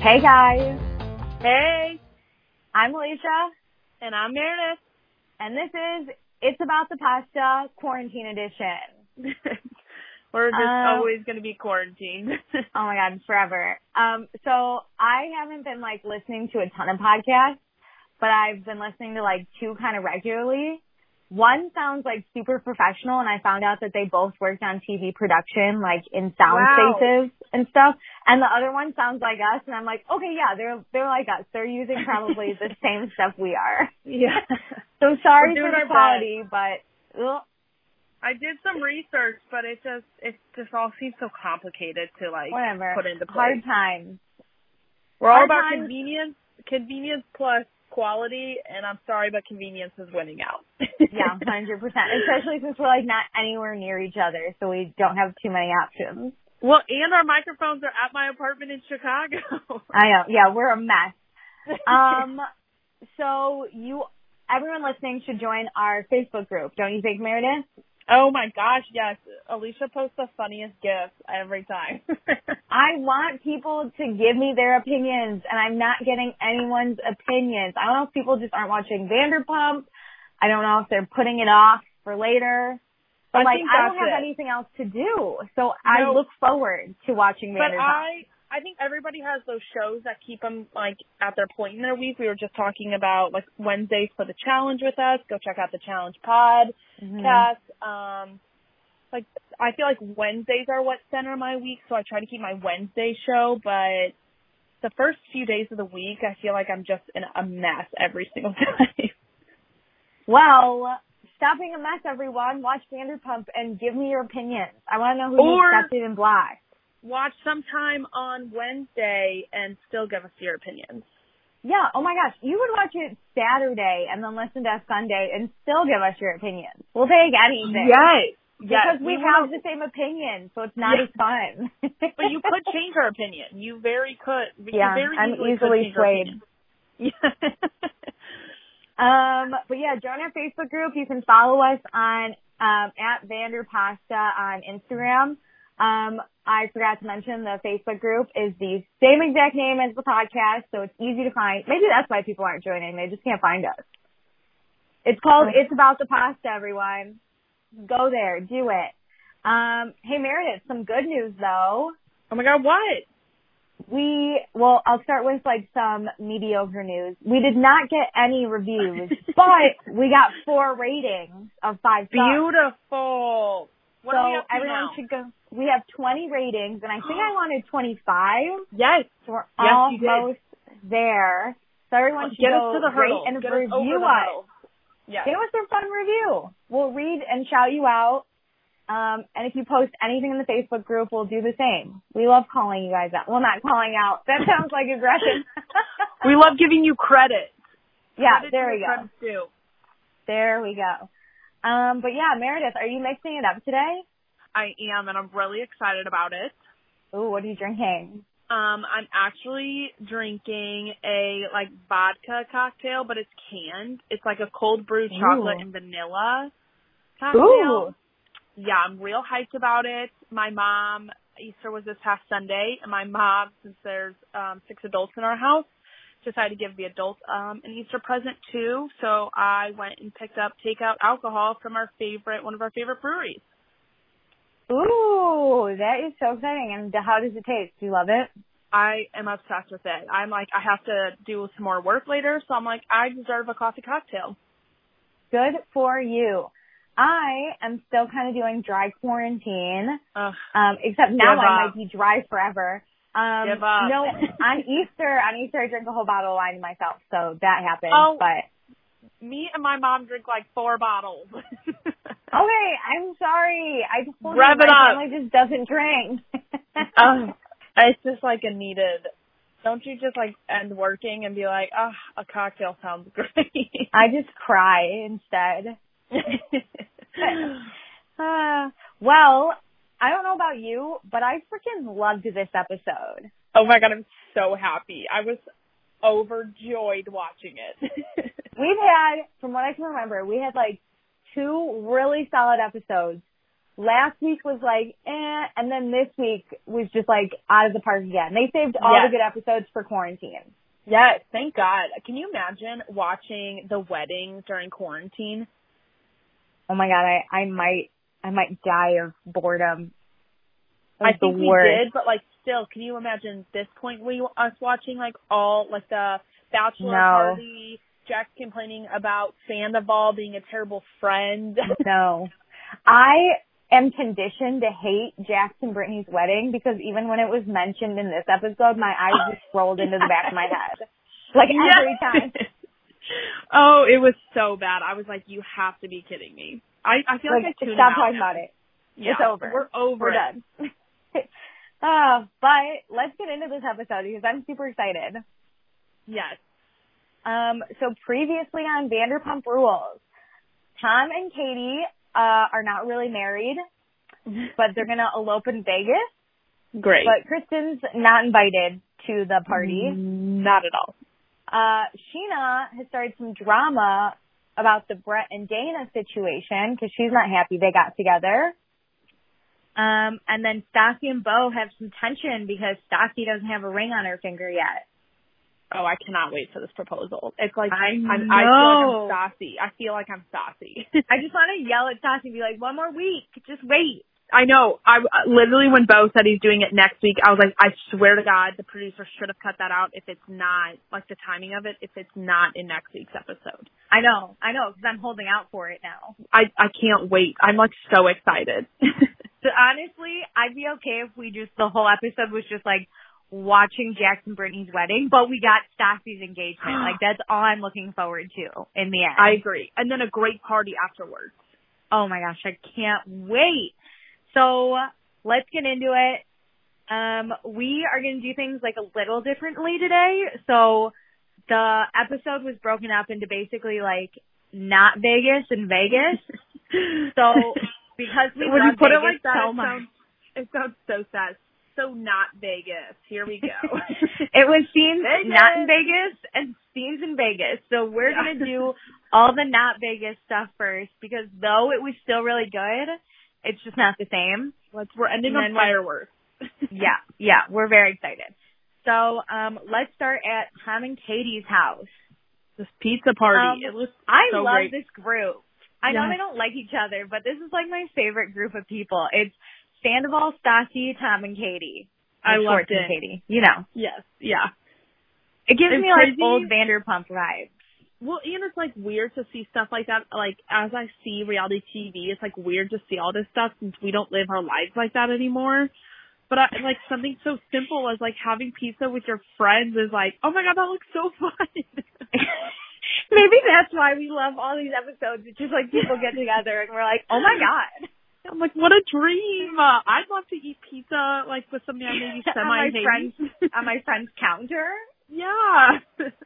Hey guys, Hey, I'm Alicia, and I'm Meredith. and this is It's About the Pasta Quarantine Edition. We're just always going to be quarantined. Oh my god, forever. So I haven't been listening to a ton of podcasts, but I've been listening to two kind of regularly. One sounds super professional, and I found out that they both worked on TV production, in sound spaces and stuff. And the other one sounds like us, and I'm like, okay, yeah, they're like us. They're using probably the same stuff we are. Yeah. So sorry for the quality, but I did some research, but it just all seems so complicated to whatever. Put into place. Hard times. We're all about convenience plus quality, and I'm sorry, but convenience is winning out. Yeah, 100%. Especially since we're not anywhere near each other, so we don't have too many options. Well, and our microphones are at my apartment in Chicago. I know. Yeah, we're a mess. So everyone listening should join our Facebook group, don't you think, Meredith? Oh my gosh, yes. Alicia posts the funniest gifts every time. I want people to give me their opinions, and I'm not getting anyone's opinions. I don't know if people just aren't watching Vanderpump. I don't know if they're putting it off for later. But I don't have anything else to do, so I look forward to watching Vanderpump. But I think everybody has those shows that keep them at their point in their week. We were just talking about Wednesdays for the challenge with us. Go check out the challenge pod cast. I feel like Wednesdays are what center my week, so I try to keep my Wednesday show. But the first few days of the week, I feel like I'm just in a mess every single time. Well, stop being a mess, everyone. Watch Vanderpump and give me your opinions. I want to know who you accepted in black. Watch sometime on Wednesday and still give us your opinions. Yeah, oh my gosh. You would watch it Saturday and then listen to us Sunday and still give us your opinions. We'll take anything. Yes. Because we have the same opinion, so it's not as fun. But you could change our opinion. You very could. Yeah, I'm easily swayed. But yeah, join our Facebook group. You can follow us on at Vanderpasta on Instagram. I forgot to mention the Facebook group is the same exact name as the podcast, so it's easy to find. Maybe that's why people aren't joining. They just can't find us. It's called It's About the Pasta, everyone. Go there. Do it. Hey, Meredith, some good news, though. Oh, my God, what? I'll start with, some mediocre news. We did not get any reviews, but we got 4 ratings of 5 stars. Beautiful. What so are we up to everyone now? should go. We have 20 ratings, and I think I wanted 25. Yes. So we're almost there. So everyone should go to the hurdle. rate and get review us. Yes. Give us a fun review. We'll read and shout you out. And if you post anything in the Facebook group, we'll do the same. We love calling you guys out. Well, not calling out. That sounds like aggression. We love giving you credit. Yeah, credit there we go. Credit's due. There we go. But yeah, Meredith, are you mixing it up today? I am, and I'm really excited about it. Ooh, what are you drinking? I'm actually drinking a vodka cocktail, but it's canned. It's a cold brew chocolate and vanilla cocktail. Ooh. Yeah, I'm real hyped about it. My mom, Easter was this past Sunday, and my mom, since there's 6 adults in our house, decided to give the adults an Easter present too. So I went and picked up takeout alcohol from one of our favorite breweries. Ooh, that is so exciting. And how does it taste? Do you love it? I am obsessed with it. I'm I have to do some more work later, so I'm I deserve a coffee cocktail. Good for you. I am still kind of doing dry quarantine, except now I might be dry forever. Give up. No, on Easter I drank a whole bottle of wine myself, so that happened. Oh, but me and my mom drink 4 bottles. Okay, I'm sorry. I just told you my family just doesn't drink. It's just a needed. Don't you just end working and be a cocktail sounds great. I just cry instead. Well, I don't know about you, but I freaking loved this episode. Oh my God, I'm so happy. I was overjoyed watching it. We've had, from what I can remember, we had 2 really solid episodes last week was like, and then this week was just like out of the park again. They saved all the good episodes for quarantine. Yes, thank God. Can you imagine watching the wedding during quarantine? Oh my God, I might die of boredom. I think we did, but like still, can you imagine this point us watching like all like the bachelor party, Jack complaining about Sandoval being a terrible friend? No. I am conditioned to hate Jackson Brittany's wedding because even when it was mentioned in this episode, my eyes just rolled into the back of my head. Like every time. Oh, it was so bad. I was like, you have to be kidding me. I feel like I tuned stop out. talking about it. Yeah, it's over. We're done. But let's get into this episode because I'm super excited. Yes. So previously on Vanderpump Rules, Tom and Katie are not really married, but they're going to elope in Vegas. Great. But Kristen's not invited to the party. Not at all. Sheena has started some drama about the Brett and Dana situation because she's not happy they got together. And then Stassi and Beau have some tension because Stassi doesn't have a ring on her finger yet. Oh, I cannot wait for this proposal. It's like, I feel like I'm Stassi. I feel like I'm Stassi. I just want to yell at Stassi and be like, one more week. Just wait. I know. I literally, when Beau said he's doing it next week, I was like, I swear to God, the producer should have cut that out if it's not, like the timing of it, if it's not in next week's episode. I know, because I'm holding out for it now. I can't wait. I'm like so excited. So honestly, I'd be okay if the whole episode was just like watching Jackson Brittany's wedding, but we got Stassi's engagement. Like that's all I'm looking forward to in the end. I agree. And then a great party afterwards. Oh my gosh, I can't wait. So let's get into it. We are going to do things like a little differently today. So the episode was broken up into basically like not Vegas and Vegas. So because we when love you put Vegas it like that, so much, it sounds so sad. So not Vegas. Here we go. It was scenes not in Vegas and scenes in Vegas. So we're going to do all the not Vegas stuff first because though it was still really good, it's just not the same. We're ending on fireworks. Yeah, we're very excited. So let's start at Tom and Katie's house. This pizza party. It was I so love great. this group. I know they don't like each other, but this is like my favorite group of people. It's Sandoval, Stassi, Tom, and Katie. I loved it. And Katie, you know. Yes, yeah. It gives me crazy. Like old Vanderpump vibes. Well, and it's like weird to see stuff like that. Like as I see reality TV, it's like weird to see all this stuff since we don't live our lives like that anymore. But like something so simple as like having pizza with your friends is like, oh my God, that looks so fun. Maybe that's why we love all these episodes. It's just like people get together and we're like, oh my God. I'm like, what a dream. I'd love to eat pizza like with something I maybe semi-hate. On my friend's counter. Yeah.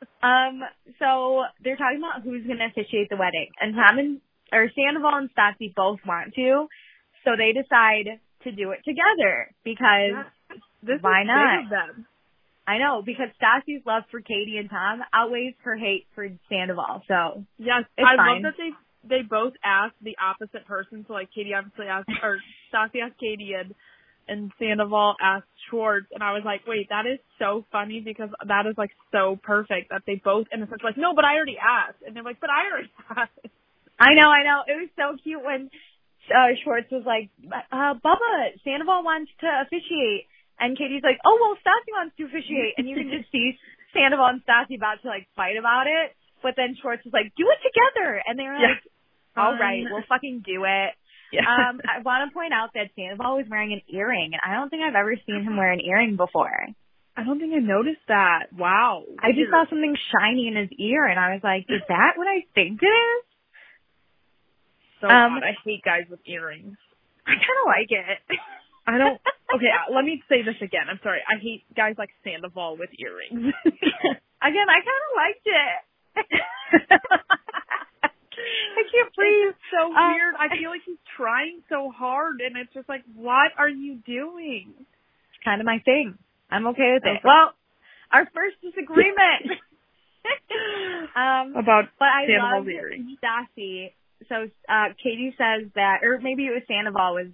So they're talking about who's going to officiate the wedding. And Sandoval and Stassi both want to. So they decide to do it together because why not? Big of them. I know, because Stassi's love for Katie and Tom outweighs her hate for Sandoval. So yes, I love that they both asked the opposite person. So like Katie obviously asked, or Stassi asked Katie and Sandoval asked Schwartz. And I was like, wait, that is so funny because that is like so perfect that they both, in a sense, like, no, but I already asked. And they're like, but I already asked. I know. It was so cute when Schwartz was like, Bubba, Sandoval wants to officiate. And Katie's like, oh, well, Stassi wants to officiate. And you can just see Sandoval and Stassi about to like fight about it. But then Schwartz is like, do it together. And they were like, all right, we'll fucking do it. Yeah. I want to point out that Sandoval was wearing an earring. And I don't think I've ever seen him wear an earring before. I don't think I noticed that. Wow. I just saw something shiny in his ear. And I was like, is that what I think it is? So odd. I hate guys with earrings. I kind of like it. I don't. Okay, let me say this again. I'm sorry. I hate guys like Sandoval with earrings. Again, I kind of liked it. I can't breathe. It's so weird. I feel like he's trying so hard, and it's just like, what are you doing? It's kind of my thing. I'm okay with it. Well, our first disagreement about Sandoval's earrings. Stassi. So Katie says that, or maybe it was Sandoval was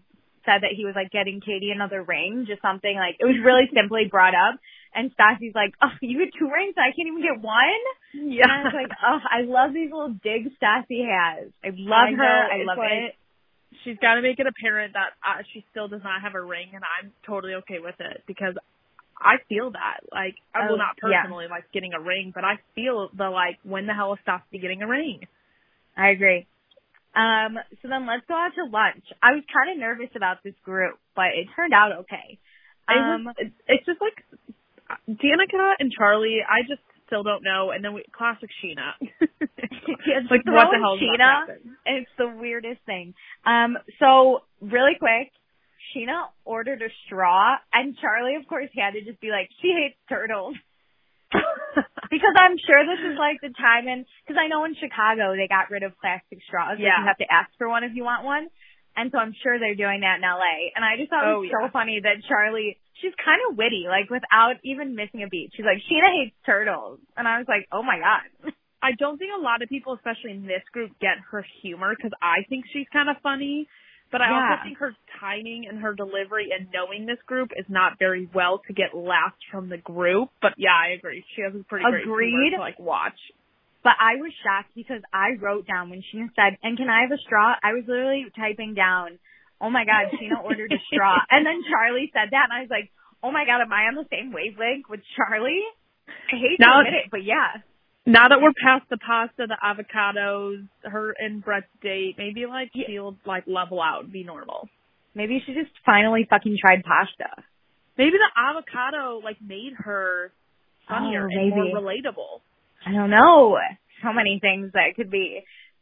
said that he was like getting Katie another ring, just something like, it was really simply brought up. And Stassi's like, oh, you get 2 rings? I can't even get 1? Yeah. And I was like, oh, I love these little digs Stassi has. I love her. I love it. She's got to make it apparent that she still does not have a ring, and I'm totally okay with it because I feel that. Like, well, not personally, like, getting a ring, but I feel the, like, when the hell is Stassi getting a ring? I agree. So then let's go out to lunch. I was kind of nervous about this group, but it turned out okay. It's just like Danica and Charlie, I just still don't know. And then classic Scheana. Like, what the hell is Scheana? It's the weirdest thing. So really quick, Scheana ordered a straw, and Charlie, of course, had to just be like, she hates turtles. Because I'm sure this is like the time, and because I know in Chicago they got rid of plastic straws. Yeah. You have to ask for one if you want one. And so I'm sure they're doing that in LA. And I just thought it was so funny that Charlie, she's kind of witty, like without even missing a beat. She's like, Scheana hates turtles. And I was like, oh my God. I don't think a lot of people, especially in this group, get her humor because I think she's kind of funny. But I also think her timing and her delivery and knowing this group is not very well to get laughs from the group. But yeah, I agree. She has a pretty great humor to like watch. But I was shocked because I wrote down when Scheana said, and can I have a straw? I was literally typing down, oh my God, Scheana ordered a straw. And then Charlie said that, and I was like, oh my God, am I on the same wavelength with Charlie? I hate to admit it, but yeah. Now that we're past the pasta, the avocados, her and Brett's date, maybe like she'll like level out and be normal. Maybe she just finally fucking tried pasta. Maybe the avocado like made her funnier and more relatable. I don't know. So many things that could be.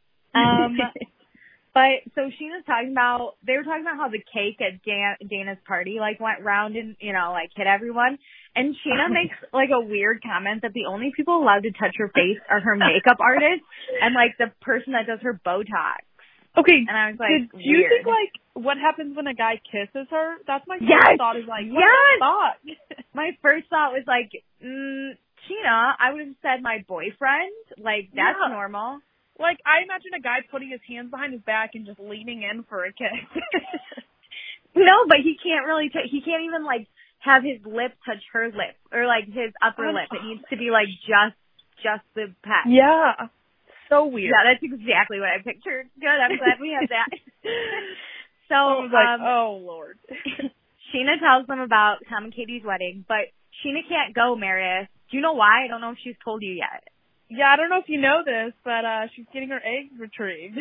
But so Scheana's they were talking about how the cake at Dana's party like went round and, you know, like hit everyone. And Scheana makes like a weird comment that the only people allowed to touch her face are her makeup artist and like the person that does her Botox. Okay. And I was like, do you think like what happens when a guy kisses her? That's my first thought is like, what the fuck? My first thought was like, Scheana, I would have said my boyfriend. Like, that's normal. Like, I imagine a guy putting his hands behind his back and just leaning in for a kiss. No, but he can't really, he can't even, like, have his lip touch her lip, or, like, his upper lip. It needs to be, like, just the pet. Yeah. So weird. Yeah, that's exactly what I pictured. Good, I'm glad we have that. So, I was like, oh, Lord. Scheana tells them about Tom and Katie's wedding, but Scheana can't go, Marius. Do you know why? I don't know if she's told you yet. Yeah, I don't know if you know this, but she's getting her eggs retrieved.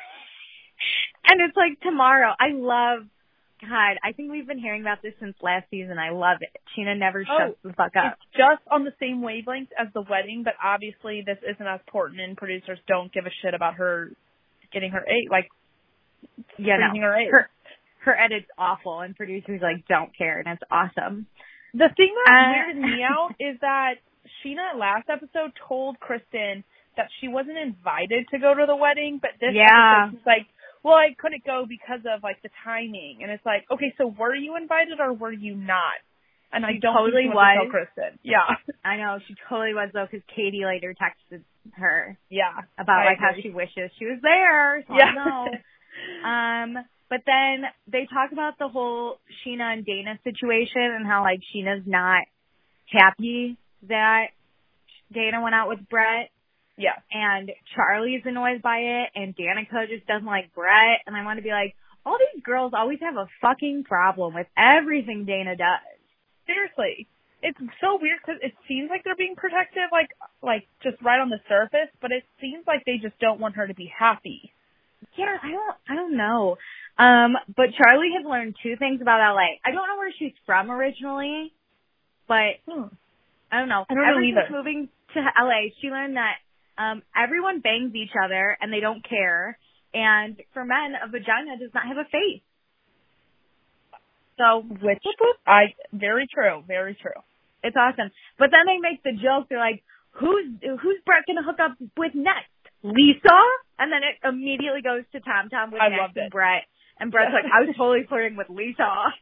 And it's like tomorrow. God, I think we've been hearing about this since last season. I love it. Scheana never shuts the fuck up. It's just on the same wavelength as the wedding, but obviously this isn't as important and producers don't give a shit about her getting her egg, like, freezing her eggs. Her edit's awful and producers, like, don't care, and it's awesome. The thing that weirded me out is that Scheana last episode told Kristen that she wasn't invited to go to the wedding, but this episode she's like, well, I couldn't go because of like the timing. And it's like, okay, so were you invited or were you not? And I don't totally think she wants to tell Kristen. Yeah. I know, she totally was though, because Katie later texted her. Yeah. About like how she wishes she was there. So I know. But then they talk about the whole Scheana and Dana situation and how like Sheena's not happy that Dana went out with Brett. Yeah. And Charlie's annoyed by it, and Danica just doesn't like Brett. And I want to be like, all these girls always have a fucking problem with everything Dana does. Seriously. It's so weird because it seems like they're being protective, like just right on the surface, but it seems like they just don't want her to be happy. Yeah, I don't know. But Charlie has learned 2 things about LA. I don't know where she's from originally, but I don't know. I don't know either. Since moving to LA, she learned that everyone bangs each other and they don't care. And for men, a vagina does not have a face. So, very true, very true. It's awesome. But then they make the joke. They're like, who's Brett gonna hook up with next? Lisa? And then it immediately goes to Tom with next and Brett. And Brett's like, I was totally flirting with Lisa.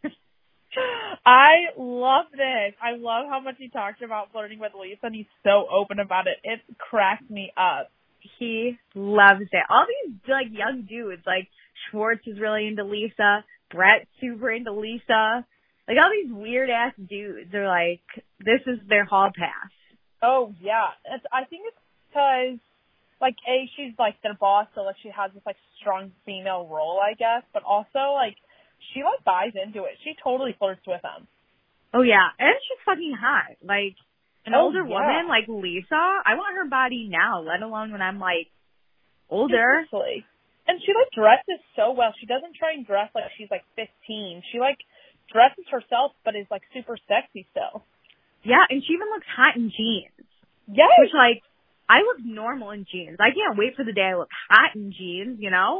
I love this. I love how much he talked about flirting with Lisa, and he's so open about it. It cracks me up. He loves it. All these like young dudes, like Schwartz is really into Lisa. Brett's super into Lisa. Like, all these weird-ass dudes are like, this is their hall pass. Oh, yeah. I think it's because, like, A, she's, like, their boss, so, like, she has this, like, strong female role, I guess. But also, like, she, like, buys into it. She totally flirts with them. Oh, yeah. And she's fucking hot. Like, an older woman like Lisa, I want her body now, let alone when I'm, like, older. Seriously. And she, like, dresses so well. She doesn't try and dress like she's, like, 15. She, like, dresses herself, but is, like, super sexy still. Yeah, and she even looks hot in jeans. Yes. Which, like, I look normal in jeans. I can't wait for the day I look hot in jeans, you know?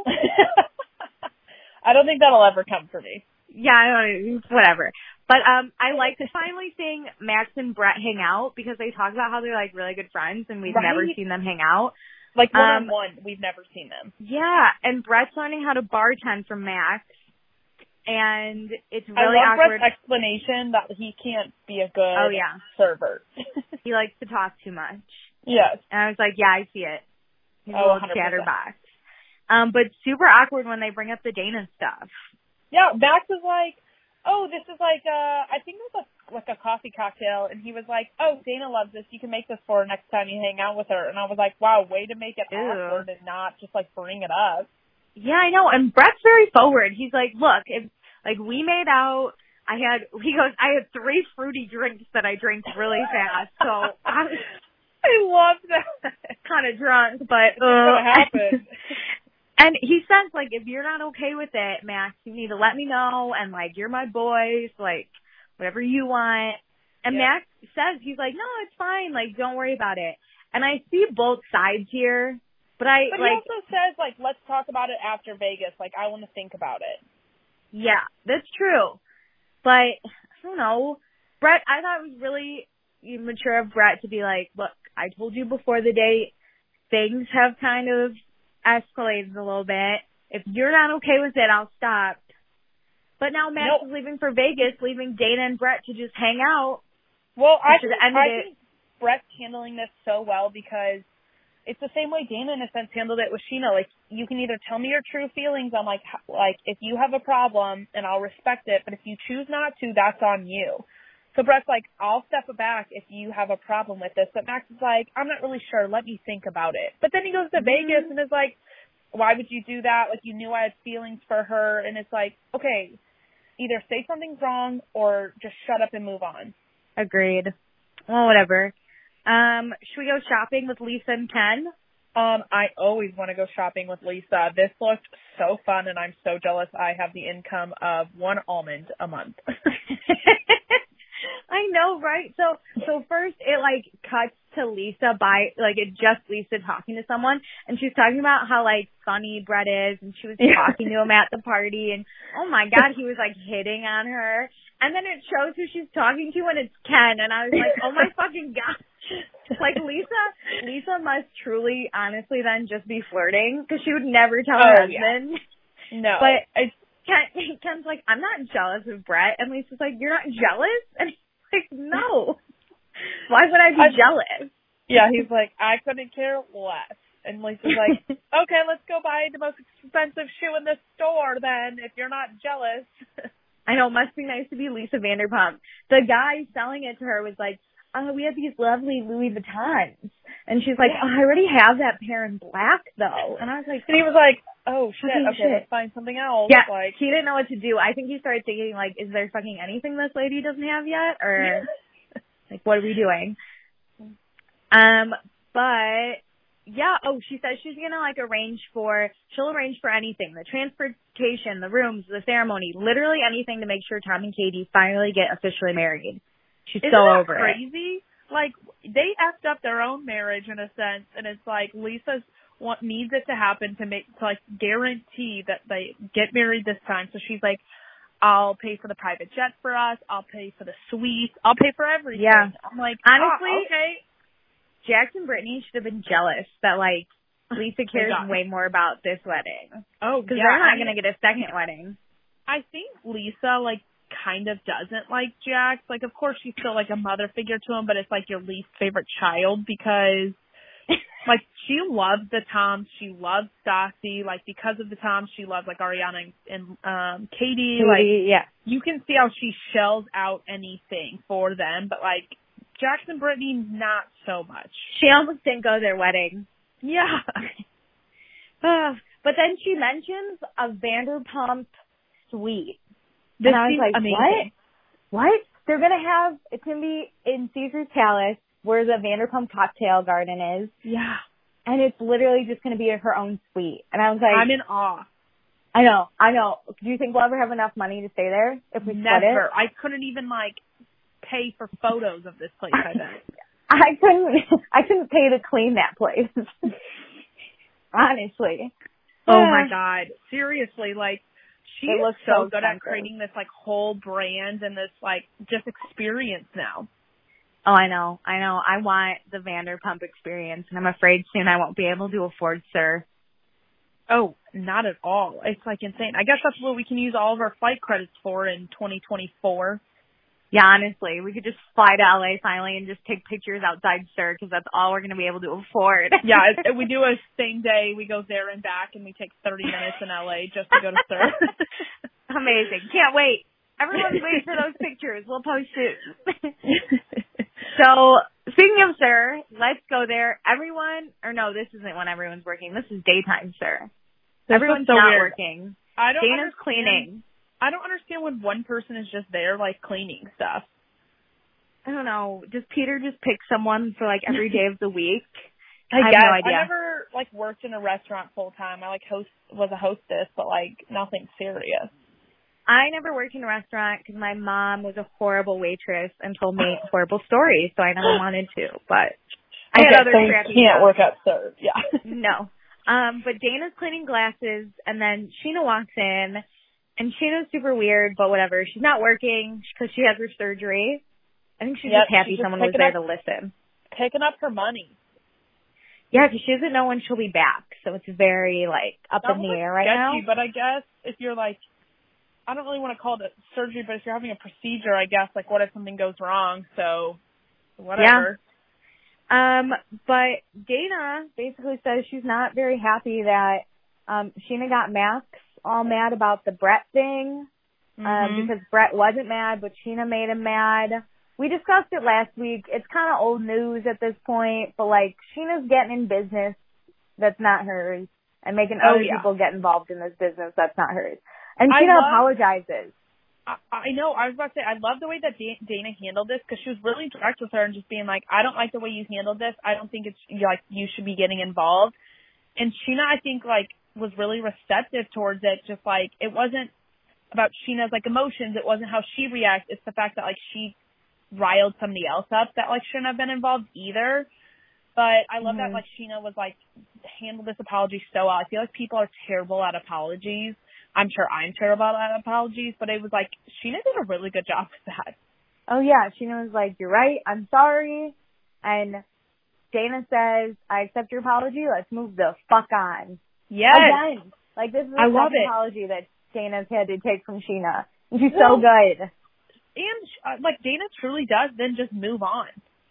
I don't think that'll ever come for me. Yeah, I don't, whatever. But I like finally seeing Max and Brett hang out because they talk about how they're, like, really good friends, and we've never seen them hang out. Like, one-on-one, we've never seen them. Yeah, and Brett's learning how to bartend from Max. And it's really I love awkward. Brett's explanation that he can't be a good server. He likes to talk too much. Yes. And I was like, yeah, I see it. He's a little 100%. chatterbox. But super awkward when they bring up the Dana stuff. Yeah, Max was like, oh, this is like, I think it was like a coffee cocktail. And he was like, oh, Dana loves this. You can make this for her next time you hang out with her. And I was like, wow, way to make it awkward and not just, like, bring it up. Yeah, I know. And Brett's very forward. He's like, look, if, like, we made out, I had 3 fruity drinks that I drank really fast. So I love that. Kind of drunk, but it's what happened. And he says, like, if you're not okay with it, Max, you need to let me know. And, like, you're my boys, like, whatever you want. And Max says, he's like, no, it's fine. Like, don't worry about it. And I see both sides here. But he also says, like, let's talk about it after Vegas. Like, I want to think about it. Yeah, that's true. But, I don't know. Brett, I thought it was really mature of Brett to be like, look, I told you before the date, things have kind of escalated a little bit. If you're not okay with it, I'll stop. But now Max is leaving for Vegas, leaving Dana and Brett to just hang out. Well, I think Brett's handling this so well because it's the same way Dana, in a sense, handled it with Sheena. Like, you can either tell me your true feelings on, like, if you have a problem, and I'll respect it, but if you choose not to, that's on you. So Brett's like, I'll step back if you have a problem with this. But Max is like, I'm not really sure. Let me think about it. But then he goes to Vegas and is like, why would you do that? Like, you knew I had feelings for her. And it's like, okay, either say something's wrong or just shut up and move on. Agreed. Well, whatever. Should we go shopping with Lisa and Ken? I always want to go shopping with Lisa. This looked so fun, and I'm so jealous I have the income of 1 almond a month. I know, right? So first it, like, cuts to Lisa it's just Lisa talking to someone, and she's talking about how, like, funny Brett is, and she was talking to him at the party, and oh my God, he was, like, hitting on her. And then it shows who she's talking to, and it's Ken, and I was like, oh my fucking God. Like, Lisa must truly, honestly, then just be flirting, because she would never tell her husband. Yeah. No. But Ken's like, I'm not jealous of Brett, and Lisa's like, you're not jealous? And he's like, no. Why would I be jealous? Yeah, he's like, I couldn't care less. And Lisa's like, okay, let's go buy the most expensive shoe in the store then, if you're not jealous. I know, it must be nice to be Lisa Vanderpump. The guy selling it to her was like, oh, we have these lovely Louis Vuittons. And she's like, oh, I already have that pair in black, though. And I was like, and he was like, oh, shit, okay, let's find something else. Yeah, like, he didn't know what to do. I think he started thinking, like, is there fucking anything this lady doesn't have yet? Or, like, what are we doing? But, yeah, she says she's going to, like, she'll arrange for anything. The transportation, the rooms, the ceremony, literally anything to make sure Tom and Katie finally get officially married. She's so over it. Isn't that crazy? Like, they effed up their own marriage in a sense, and it's like Lisa needs it to happen to guarantee that they get married this time. So she's like, I'll pay for the private jet for us. I'll pay for the suite. I'll pay for everything. Yeah. I'm like, honestly, okay. Jax and Brittany should have been jealous that, like, Lisa cares way more about this wedding. Oh, because they're not going to get a second wedding. I think Lisa, like, kind of doesn't like Jax. Like, of course, she's still, like, a mother figure to him, but it's, like, your least favorite child because Like, she loves the Toms. She loves Stassi. Like, because of the Toms, she loves, like, Ariana and Katie. Like, yeah. You can see how she shells out anything for them. But, like, Jackson Brittany, not so much. She almost didn't go to their wedding. Yeah. But then she mentions a Vanderpump suite. This and I was seems like, amazing. What? They're going to have, it's going to be in Caesar's Palace, where the Vanderpump Cocktail Garden is. Yeah. And it's literally just going to be her own suite. And I was like, I'm in awe. I know. Do you think we'll ever have enough money to stay there if we split it? Never. I couldn't even, like, pay for photos of this place, I bet. I couldn't pay to clean that place. Honestly. Oh my God. Seriously, like, she It is looks so so good at expensive. creating this, like, whole brand and this, like, just experience now. Oh, I know. I want the Vanderpump experience, and I'm afraid soon I won't be able to afford Sir. Oh, not at all. It's, like, insane. I guess that's what we can use all of our flight credits for in 2024. Yeah, honestly, we could just fly to LA finally and just take pictures outside Sir, because that's all we're going to be able to afford. Yeah, we do a same day. We go there and back, and we take 30 minutes in LA just to go to Sir. Amazing. Can't wait. Everyone's waiting for those pictures. We'll post it. So, speaking of Sir, let's go there. This isn't when everyone's working. This is daytime Sir. Everyone's so not weird. working. Dana's cleaning. I don't understand when one person is just there, like, cleaning stuff. I don't know. Does Peter just pick someone for, like, every day of the week? I have guess. no idea. I never, like, worked in a restaurant full time. I, like, was a hostess, but, like, nothing serious. I never worked in a restaurant because my mom was a horrible waitress and told me horrible stories, so I never wanted to. But I had other crappy you can't jobs. work at Sir. Yeah. No. But Dana's cleaning glasses, and then Sheena walks in, and Sheena's super weird, but whatever. She's not working because she has her surgery. I think she's just happy someone was there to listen. Picking up her money. Yeah, because she doesn't know when she'll be back, so it's very, like, up in the air right now. But I guess if you're, like, I don't really want to call it surgery, but if you're having a procedure, I guess, like, what if something goes wrong? So, whatever. Yeah. But Dana basically says she's not very happy that Sheena got Max all mad about the Brett thing, because Brett wasn't mad, but Sheena made him mad. We discussed it last week. It's kind of old news at this point, but, like, Sheena's getting in business that's not hers and making other people get involved in this business that's not hers. And Sheena apologizes. I know. I was about to say, I love the way that Dana handled this, because she was really direct with her and just being like, I don't like the way you handled this. I don't think it's, like, you should be getting involved. And Sheena, I think, like, was really receptive towards it. Just, like, it wasn't about Sheena's, like, emotions. It wasn't how she reacts. It's the fact that, like, she riled somebody else up that, like, shouldn't have been involved either. But I love that, like, Sheena was, like, handled this apology so well. I feel like people are terrible at apologies. I'm sure I'm terrible at apologies, but it was like, Sheena did a really good job with that. Oh, yeah. Sheena was like, you're right. I'm sorry. And Dana says, I accept your apology. Let's move the fuck on. Yes. Again. Like, this is a tough apology that Dana's had to take from Sheena. She's so good. And, like, Dana truly does then just move on.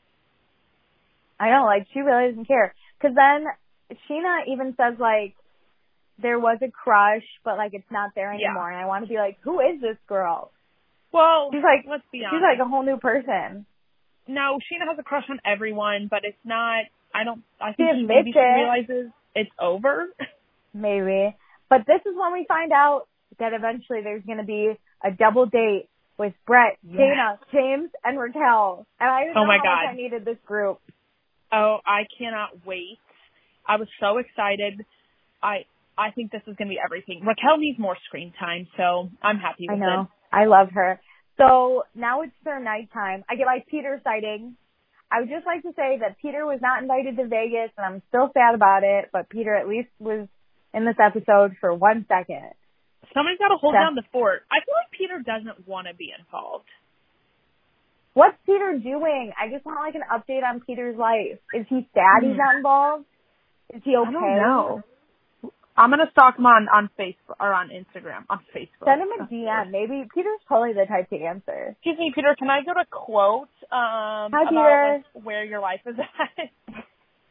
I know. Like, she really doesn't care. Because then Sheena even says, like, there was a crush, but, like, it's not there anymore. And I want to be like, who is this girl? Well, she's like, let's be honest. She's like a whole new person. No, Sheena has a crush on everyone, but it's not, I think maybe she realizes it's over. Maybe. But this is when we find out that eventually there's going to be a double date with Brett, Dana, James, and Raquel. And I didn't know how much I needed this group. Oh, I cannot wait. I was so excited. I think this is going to be everything. Raquel needs more screen time, so I'm happy with it. I know. I love her. So now it's their nighttime. I get my Peter sighting. I would just like to say that Peter was not invited to Vegas, and I'm still sad about it, but Peter at least was in this episode for 1 second. Somebody's got to hold down the fort. I feel like Peter doesn't want to be involved. What's Peter doing? I just want, like, an update on Peter's life. Is he sad he's not involved? Is he okay? I don't know. I'm going to stalk him on Facebook or on Instagram. On Facebook. Send him a DM. Maybe Peter's totally the type to answer. Excuse me, Peter, can I go to quote Hi, Peter. Like, where your life is at?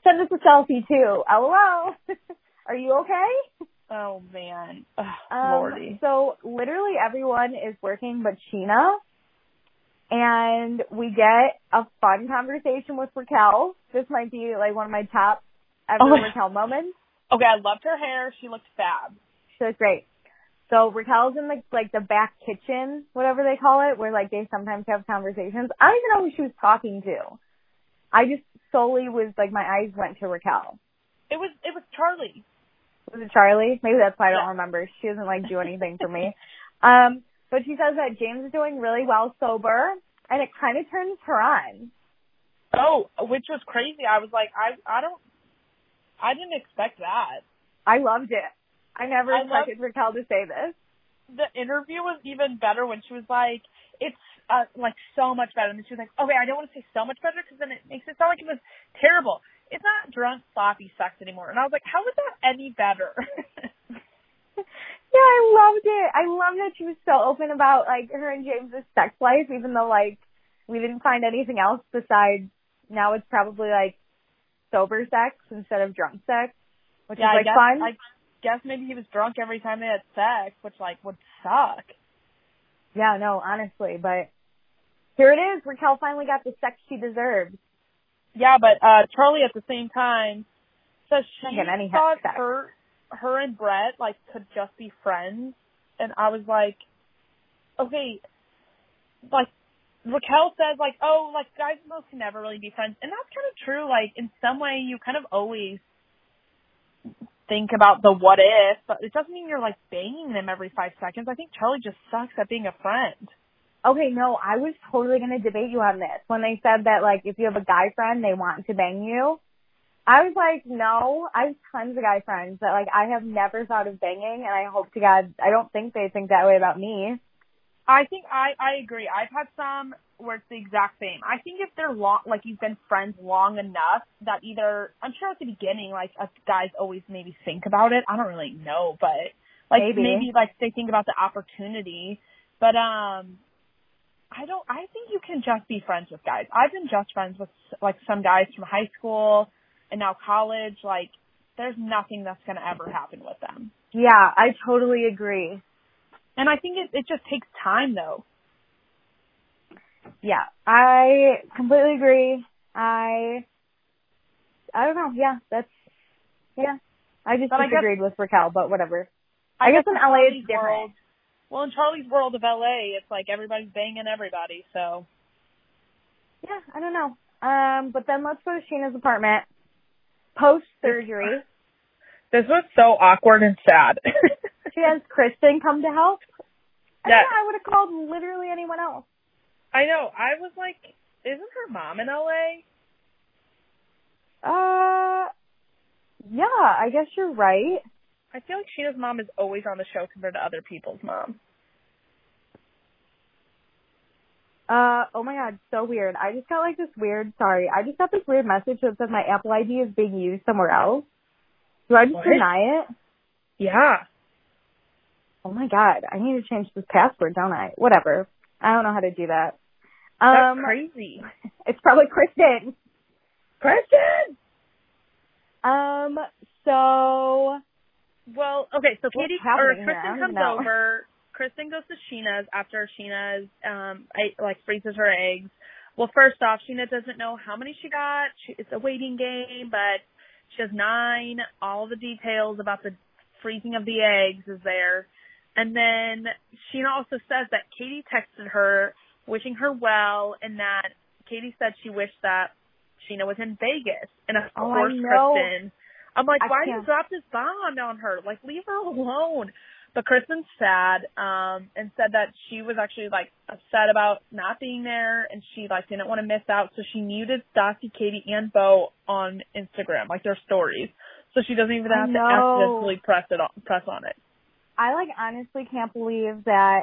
send us a selfie too. LOL. Are you okay? Oh, man. Ugh, Lordy. So literally everyone is working but Sheena. And we get a fun conversation with Raquel. This might be like one of my top ever Raquel moments. Okay, I loved her hair. She looked fab. She looked great. So Raquel's in the back kitchen, whatever they call it, where like they sometimes have conversations. I don't even know who she was talking to. I just solely was like, my eyes went to Raquel. It was Charlie. Was it Charlie? Maybe that's why I don't remember. She doesn't like do anything for me. But she says that James is doing really well sober, and it kind of turns her on. Oh, which was crazy. I was like, I didn't expect that. I loved it. I never expected Raquel to say this. The interview was even better when she was like, it's like so much better. And she was like, okay, I don't want to say so much better because then it makes it sound like it was terrible. It's not drunk, sloppy sex anymore. And I was like, how is that any better? Yeah, I loved it. I loved that she was so open about like her and James's sex life, even though like we didn't find anything else besides now it's probably like sober sex instead of drunk sex, which is like fun. I guess maybe he was drunk every time they had sex, which like would suck. Yeah, no, honestly, but here it is. Raquel finally got the sex she deserves. Yeah, but Charlie at the same time says she thought her and Brett like could just be friends, and I was like, okay, like Raquel says like, oh, like guys and girls can never really be friends, and that's kind of true. Like in some way, you kind of always think about the what if, but it doesn't mean you're like banging them every 5 seconds. I think Charlie just sucks at being a friend. Okay, no, I was totally going to debate you on this. When they said that, like, if you have a guy friend, they want to bang you. I was like, no, I have tons of guy friends that, like, I have never thought of banging, and I hope to God, I don't think they think that way about me. I think I agree. I've had some where it's the exact same. I think if they're long, like you've been friends long enough that either, I'm sure at the beginning, like guys always maybe think about it. I don't really know, but like maybe like they think about the opportunity, but I think you can just be friends with guys. I've been just friends with like some guys from high school and now college. Like there's nothing that's going to ever happen with them. Yeah, I totally agree. And I think it just takes time though. Yeah, I completely agree. I don't know. Yeah, I just disagreed with Raquel, but whatever. I guess in LA it's different. Well, in Charlie's world of LA, it's like everybody's banging everybody, so. Yeah, I don't know. But then let's go to Sheena's apartment. Post-surgery. This was so awkward and sad. She has Kristen come to help. Yeah. I would have called literally anyone else. I know. I was like, isn't her mom in LA? Yeah, I guess you're right. I feel like Sheena's mom is always on the show compared to other people's moms. Oh my God, so weird. I just got I just got this weird message that says my Apple ID is being used somewhere else. Do I just deny it? Yeah. Oh my God, I need to change this password, don't I? Whatever. I don't know how to do that. That's crazy. It's probably Kristen. Kristen! Well, okay, so Kristen comes over. Kristen goes to Sheena's after Sheena's, freezes her eggs. Well, first off, Sheena doesn't know how many she got. It's a waiting game, but she has 9. All the details about the freezing of the eggs is there. And then Sheena also says that Katie texted her wishing her well, and that Katie said she wished that Sheena was in Vegas. And of course, Kristen, I'm like, why did you drop this bomb on her? Like, leave her alone. But Kristen's sad, and said that she was actually like upset about not being there, and she like didn't want to miss out, so she muted Stassi, Katie, and Bo on Instagram, like their stories, so she doesn't even have to accidentally press on it. I like honestly can't believe that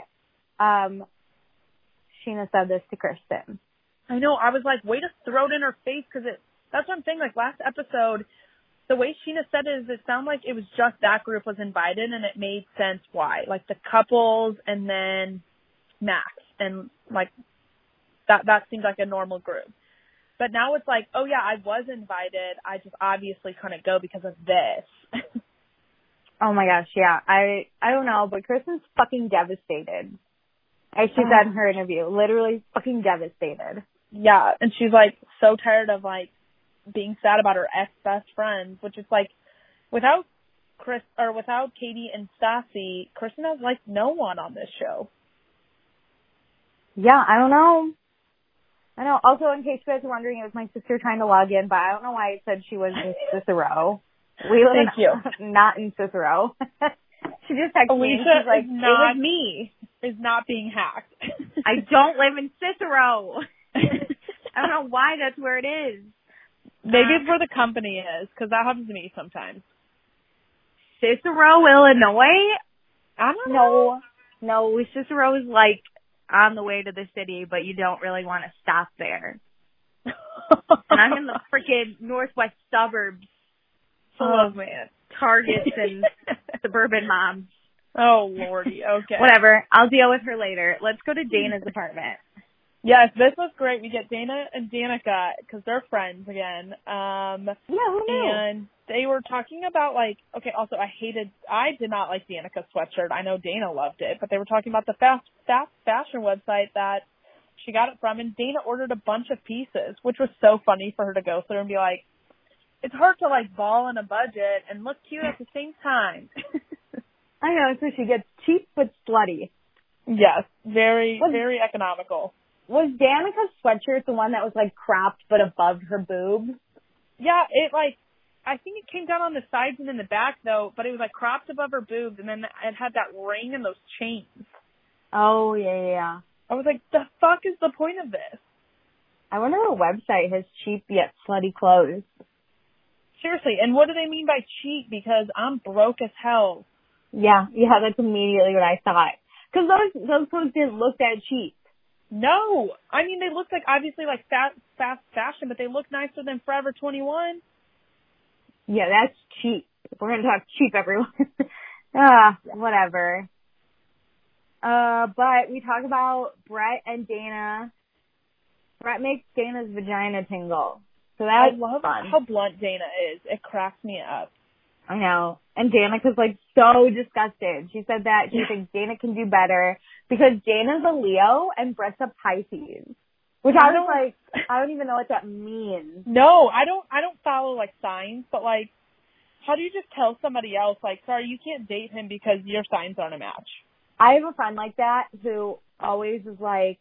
Sheena said this to Kristen. I know. I was like, way to throw it in her face, because that's what I'm saying. Like last episode, the way Sheena said it is it sounded like it was just that group was invited, and it made sense why. Like the couples and then Max, and like that seemed like a normal group. But now it's like, oh yeah, I was invited. I just obviously couldn't go because of this. Oh my gosh, yeah. I don't know, but Kristen's fucking devastated. As she said in her interview, literally fucking devastated. Yeah, and she's like so tired of like being sad about her ex-best friends, which is like without Katie and Stassi, Kristen has like no one on this show. Yeah, I don't know. I know. Also, in case you guys are wondering, it was my sister trying to log in, but I don't know why it said she was in Cicero. We live not in Cicero. She just texted me and she's like, is not being hacked. I don't live in Cicero. I don't know why that's where it is. Maybe it's where the company is, because that happens to me sometimes. Cicero, Illinois? I don't know. No, Cicero is like on the way to the city, but you don't really want to stop there. And I'm in the freaking northwest suburbs. Oh, man. Targets and suburban moms. Oh, Lordy. Okay. Whatever. I'll deal with her later. Let's go to Dana's apartment. Yes, this was great. We get Dana and Danica, because they're friends again. Yeah, who knew? And they were talking about, like, okay, also I did not like Danica's sweatshirt. I know Dana loved it, but they were talking about the fast fashion website that she got it from, and Dana ordered a bunch of pieces, which was so funny for her to go through and be like, it's hard to, like, ball on a budget and look cute at the same time. I know, so she gets cheap but slutty. Yes, very economical. Was Danica's sweatshirt the one that was, like, cropped but above her boobs? Yeah, I think it came down on the sides and in the back, though, but it was, like, cropped above her boobs, and then it had that ring and those chains. Oh, yeah. I was like, the fuck is the point of this? I wonder what website has cheap yet slutty clothes. Seriously, and what do they mean by cheap? Because I'm broke as hell. Yeah, that's immediately what I thought. Because those clothes didn't look that cheap. No, I mean, they look like, obviously, like fast fashion, but they look nicer than Forever 21. Yeah, that's cheap. We're going to talk cheap, everyone. Whatever. But we talk about Brett and Dana. Brett makes Dana's vagina tingle. So that's I love fun. how blunt Dana is. It cracks me up. I know. And Danica's like so disgusted. She said that she thinks Dana can do better because Dana's a Leo and Brett's a Pisces. Which I was like, I don't even know what that means. No, I don't follow like signs, but like, how do you just tell somebody else like, sorry, you can't date him because your signs aren't a match? I have a friend like that who always is like,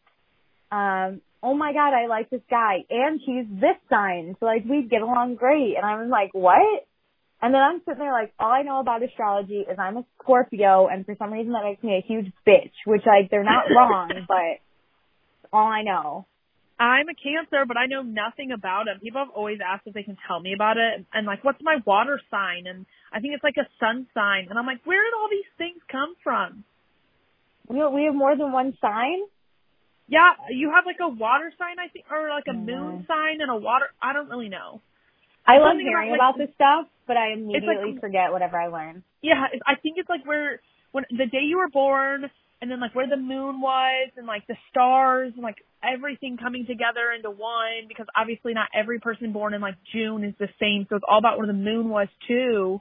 oh my God, I like this guy and he's this sign. So like we get along great. And I was like, what? And then I'm sitting there like, all I know about astrology is I'm a Scorpio, and for some reason that makes me a huge bitch, which, like, they're not wrong, but all I know. I'm a Cancer, but I know nothing about him. People have always asked if they can tell me about it, and like, what's my water sign? And I think it's like a sun sign. And I'm like, where did all these things come from? We have more than one sign? Yeah, you have like a water sign, I think, or like a moon sign and a water, I don't really know. I love hearing about this stuff, but I immediately forget whatever I learn. Yeah, I think it's like when the day you were born, and then like where the moon was, and like the stars, and like everything coming together into one, because obviously not every person born in like June is the same, so it's all about where the moon was too.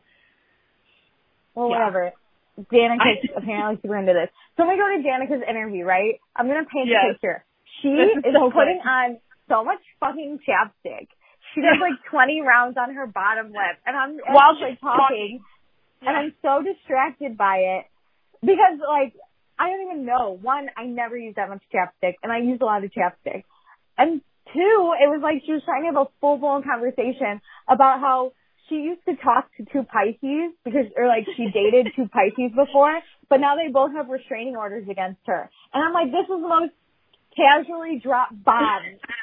Well, whatever. Danica's apparently super into this. So when we go to Danica's interview, right? I'm going to paint a picture. She is putting on so much fucking chapstick. She does like 20 rounds on her bottom lip, and I'm while she's talking, and I'm so distracted by it because like I don't even know. One, I never use that much chapstick, and I use a lot of chapstick. And two, it was like she was trying to have a full blown conversation about how she used to talk to two Pisces she dated two Pisces before, but now they both have restraining orders against her. And I'm like, this is the most casually dropped bomb.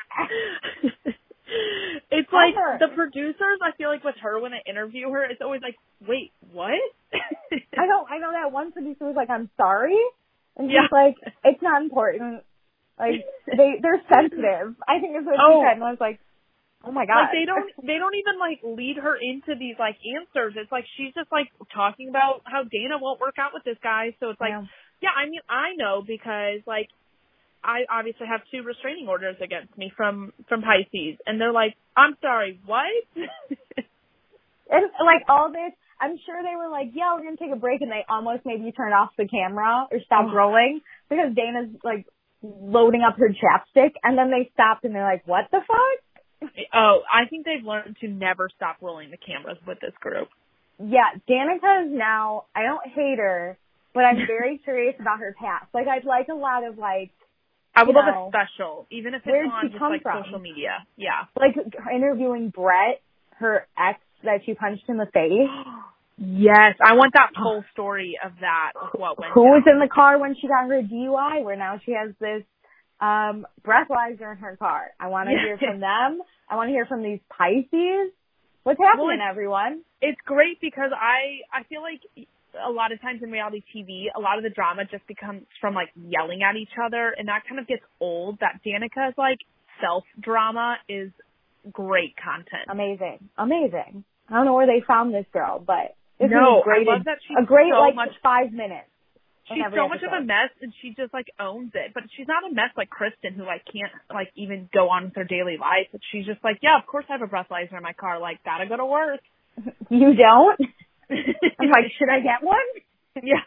It's like the producers, I feel like with her when I interview her, it's always like, wait, what? I know that one producer was like, I'm sorry. And she's like, it's not important. Like, they're sensitive. I think is what she said. And I was like, oh my God. Like they don't even like lead her into these like answers. It's like she's just like talking about how Dana won't work out with this guy. So it's like, yeah, I mean, I know because like I obviously have 2 restraining orders against me from Pisces, and they're like, I'm sorry, what? And like all this, I'm sure they were like, yeah, we're going to take a break, and they almost maybe turned off the camera or stopped rolling because Dana's like loading up her chapstick, and then they stopped and they're like, what the fuck? Oh, I think they've learned to never stop rolling the cameras with this group. Yeah, Danica is now, I don't hate her, but I'm very curious about her past. Like, I'd like a lot of, like, I would love a special, even if it's on just, like, from? social media. Yeah. Like, interviewing Brett, her ex that she punched in the face. Yes, I want that whole story of that. Of what went Who down. was in the car when she got her DUI, where now she has this breathalyzer in her car? I want to hear from them. I want to hear from these Pisces. What's happening, everyone? It's great because I feel like a lot of times in reality TV, a lot of the drama just becomes from, like, yelling at each other, and that kind of gets old. That Danica's, like, self-drama is great content. Amazing. I don't know where they found this girl, but this is I love that she's 5 minutes. She's so much of a mess, and she just, like, owns it. But she's not a mess like Kristen, who, like, can't, like, even go on with her daily life. But she's just like, yeah, of course I have a breathalyzer in my car. Like, gotta go to work. You don't? I'm like, should I get one? Yeah.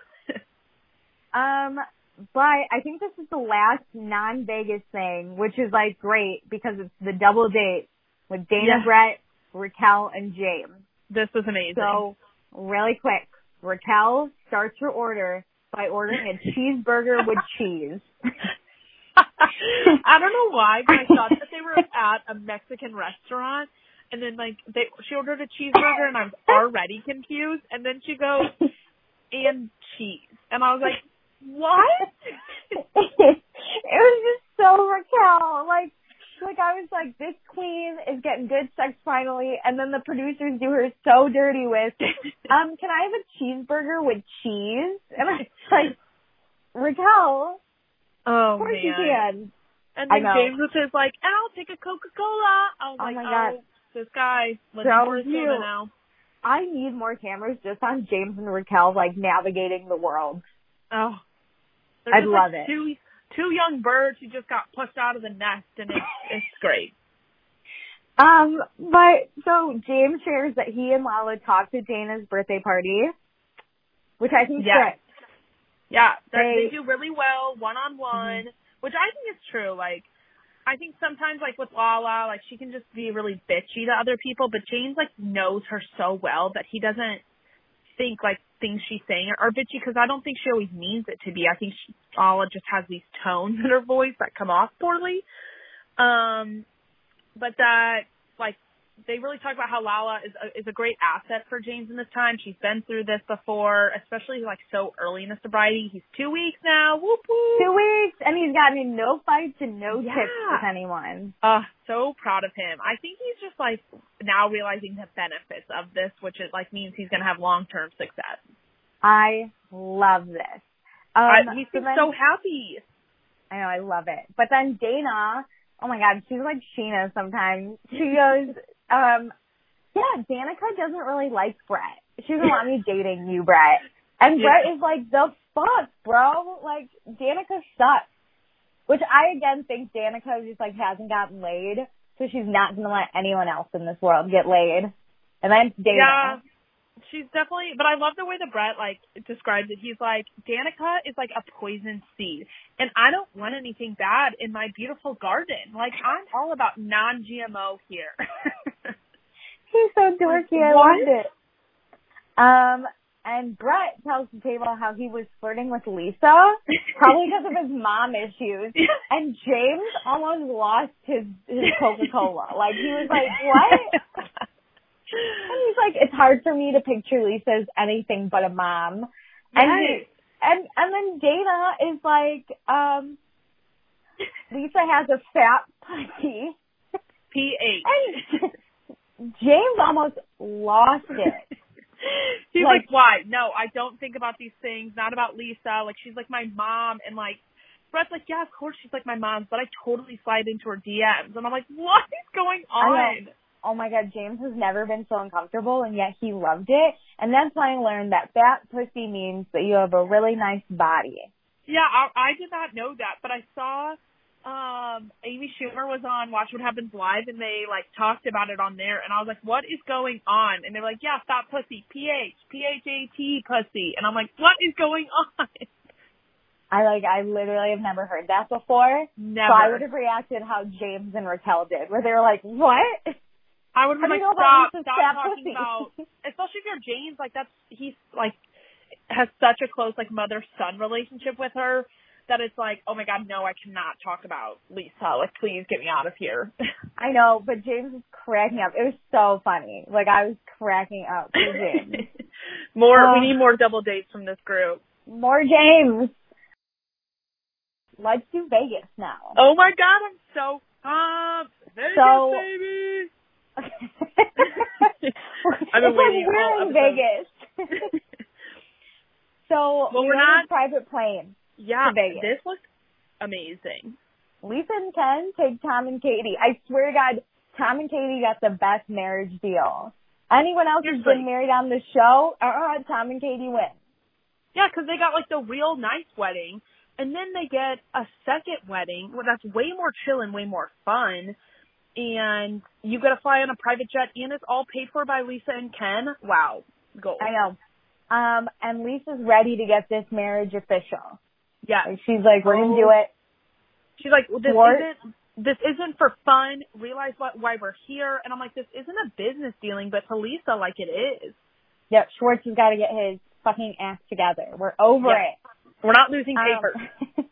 But I think this is the last non-Vegas thing, which is, like, great because it's the double date with Dana, Brett, Raquel, and James. This was amazing. So, really quick, Raquel starts her order by ordering a cheeseburger with cheese. I don't know why, but I thought that they were at a Mexican restaurant, and then, like, she ordered a cheeseburger, and I was already confused, and then she goes, and cheese. And I was like, what? It was just so Raquel. Like I was like, this queen is getting good sex finally, and then the producers do her so dirty with, can I have a cheeseburger with cheese? And I was like, Raquel, of course you can. And then James was just like, and I'll take a Coca-Cola. I was like, God. This guy, let's so cute. Now. I need more cameras just on James and Raquel, like, navigating the world. Oh. I'd love it. Two young birds who just got pushed out of the nest, and it's great. But so James shares that he and Lala talked to Dana's birthday party, which I think is great. Yeah, they do really well one-on-one, which I think is true. Like, I think sometimes, like, with Lala, like, she can just be really bitchy to other people, but James, like, knows her so well that he doesn't think, like, things she's saying are bitchy, because I don't think she always means it to be. I think Lala just has these tones in her voice that come off poorly. But that, like, they really talk about how Lala is a great asset for James in this time. She's been through this before, especially, like, so early in the sobriety. He's 2 weeks now. Whoop, whoop. 2 weeks, and he's gotten in no fights and no tips with anyone. So proud of him. I think he's just, like, now realizing the benefits of this, which it, like, means he's going to have long-term success. I love this. He seems so happy. I know, I love it. But then Dana, oh my God, she's like Sheena sometimes. She goes, Danica doesn't really like Brett. She doesn't want me dating you, Brett. And Brett is like, the fuck, bro? Like, Danica sucks. Which I, again, think Danica just, like, hasn't gotten laid, so she's not going to let anyone else in this world get laid. And then it's Dana. Yeah, she's definitely, but I love the way that Brett, like, describes it. He's like, Danica is like a poison seed, and I don't want anything bad in my beautiful garden. Like, I'm all about non-GMO here. He's so dorky. I loved it. And Brett tells the table how he was flirting with Lisa, probably because of his mom issues. And James almost lost his Coca-Cola. Like, he was like, what? And he's like, it's hard for me to picture Lisa as anything but a mom. And and then Dana is like, Lisa has a fat pussy. PH. And James almost lost it. He's like, why? No, I don't think about these things. Not about Lisa. Like, she's like my mom. And, like, Brett's like, yeah, of course she's like my mom, but I totally slide into her DMs. And I'm like, what is going on? Oh, my God, James has never been so uncomfortable, and yet he loved it. And that's when I learned that fat pussy means that you have a really nice body. Yeah, I did not know that, but I saw Amy Schumer was on Watch What Happens Live, and they, like, talked about it on there, and I was like, what is going on? And they were like, yeah, fat pussy, P-H-A-T pussy. And I'm like, what is going on? I literally have never heard that before. Never. So I would have reacted how James and Raquel did, where they were like, what? I would have been like, stop talking about, especially if you're James, like, he's, like, has such a close, like, mother-son relationship with her that it's like, oh my God, no, I cannot talk about Lisa. Like, please get me out of here. I know, but James was cracking up. It was so funny. Like, I was cracking up for James. We need more double dates from this group. More James. Let's do Vegas now. Oh my God, I'm so pumped. Vegas, baby. I've been waiting we're in Vegas. So we're not private plane. Yeah, to Vegas. This looks amazing. Lisa and Ken take Tom and Katie. I swear to God, Tom and Katie got the best marriage deal. Anyone else who's been married on the show, Tom and Katie win. Yeah, because they got, like, the real nice wedding, and then they get a second wedding that's way more chill and way more fun, and you get to fly on a private jet, and it's all paid for by Lisa and Ken. Wow. Gold. I know. And Lisa's ready to get this marriage official. Yeah. Like, she's like, we're going to do it. She's like, this isn't for fun. Realize why we're here. And I'm like, this isn't a business dealing, but to Lisa, like, it is. Yep, Schwartz has got to get his fucking act together. We're over it. We're not losing paper.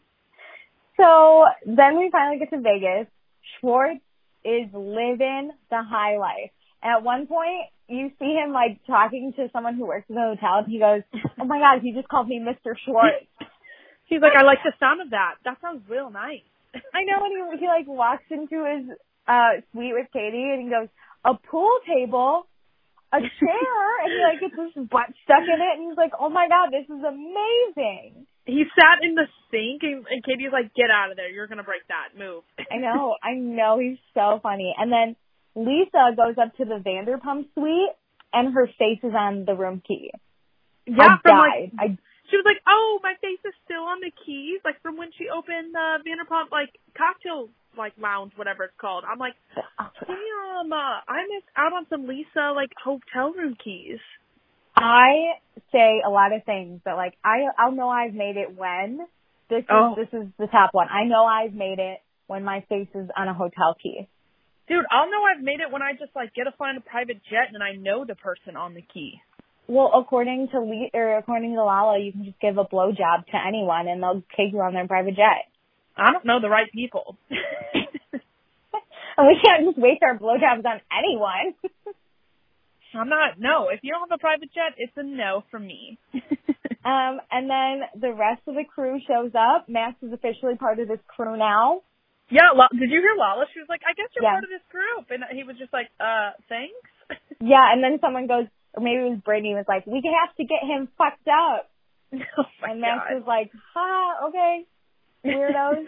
So then we finally get to Vegas. Schwartz is living the high life. At one point, you see him, like, talking to someone who works in the hotel, and he goes, oh, my God, he just called me Mr. Schwartz. He's like, I like the sound of that. That sounds real nice. I know, and he like, walks into his suite with Katie, and he goes, a pool table, a chair, and he, like, gets his butt stuck in it, and he's like, oh, my God, this is amazing. He sat in the sink, and Katie's like, get out of there. You're going to break that. Move. I know. He's so funny. And then Lisa goes up to the Vanderpump suite, and her face is on the room key. Yeah, I died. She was like, oh, my face is still on the keys, like, from when she opened Vanderpump, like, cocktail, like, lounge, whatever it's called. I'm like, damn, I missed out on some Lisa, like, hotel room keys. I say a lot of things, but, like, I'll know I've made it when. This is the top one. I know I've made it when my face is on a hotel key. Dude, I'll know I've made it when I just, like, get to fly on a private jet and I know the person on the key. Well, according to Lala, you can just give a blowjob to anyone and they'll take you on their private jet. I don't know the right people. And we can't just waste our blowjobs on anyone. No, if you don't have a private jet, it's a no from me. And then the rest of the crew shows up. Max is officially part of this crew now. Yeah, did you hear Lala? She was like, I guess you're part of this group. And he was just like, thanks? Yeah, and then someone goes, or maybe it was Brittany, was like, we have to get him fucked up. Oh my and Max God. was like, okay, weirdos.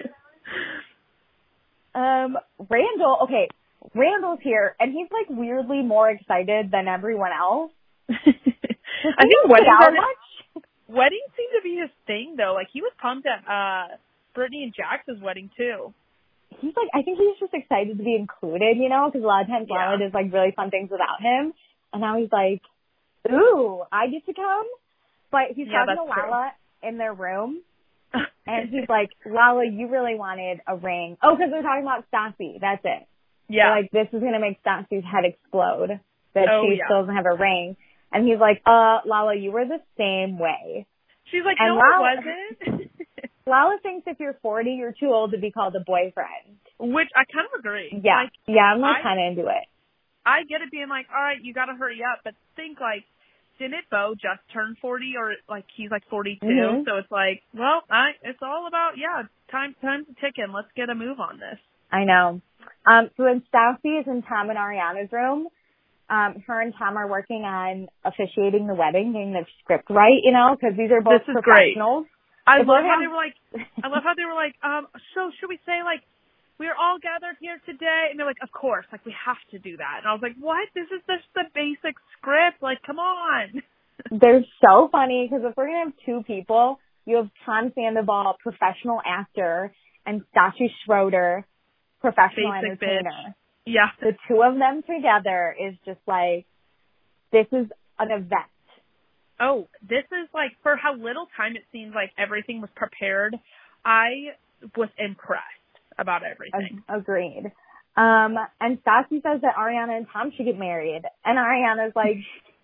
Randall's here, and he's like weirdly more excited than everyone else. I think weddings seem to be his thing, though. Like, he was pumped at Brittany and Jax's wedding, too. He's like, I think he's just excited to be included, you know, because a lot of times Lala does like really fun things without him. And now he's like, ooh, I get to come? But he's talking to Lala in their room. And he's like, Lala, you really wanted a ring. Oh, because they're talking about Stassi. That's it. Yeah. They're like, this is going to make Stassi's head explode. That she still doesn't have a ring. And he's like, Lala, you were the same way. She's like, no, I wasn't. Lala thinks if you're 40, you're too old to be called a boyfriend. Which I kind of agree. Yeah. Like, I'm not kind of into it. I get it being like, all right, you got to hurry up. But think, like, didn't Bo just turn 40 or, like, he's, like, 42? Mm-hmm. So it's like, well, it's all about, time's ticking. Let's get a move on this. I know. So when Stassi is in Tom and Ariana's room, her and Tom are working on officiating the wedding, getting the script right, you know, because these are both professionals. Great. I love how they were like, so should we say, like, we're all gathered here today? And they're like, of course, like, we have to do that. And I was like, what? This is just the basic script. Like, come on. They're so funny because if we're going to have two people you have Tom Sandoval, professional actor, and Stassi Schroeder, professional Basic entertainer. Bitch. Yeah. The two of them together is just like, this is an event. Oh, this is like, for how little time it seems like everything was prepared, I was impressed about everything. Agreed. And Stassi says that Ariana and Tom should get married. And Ariana's like,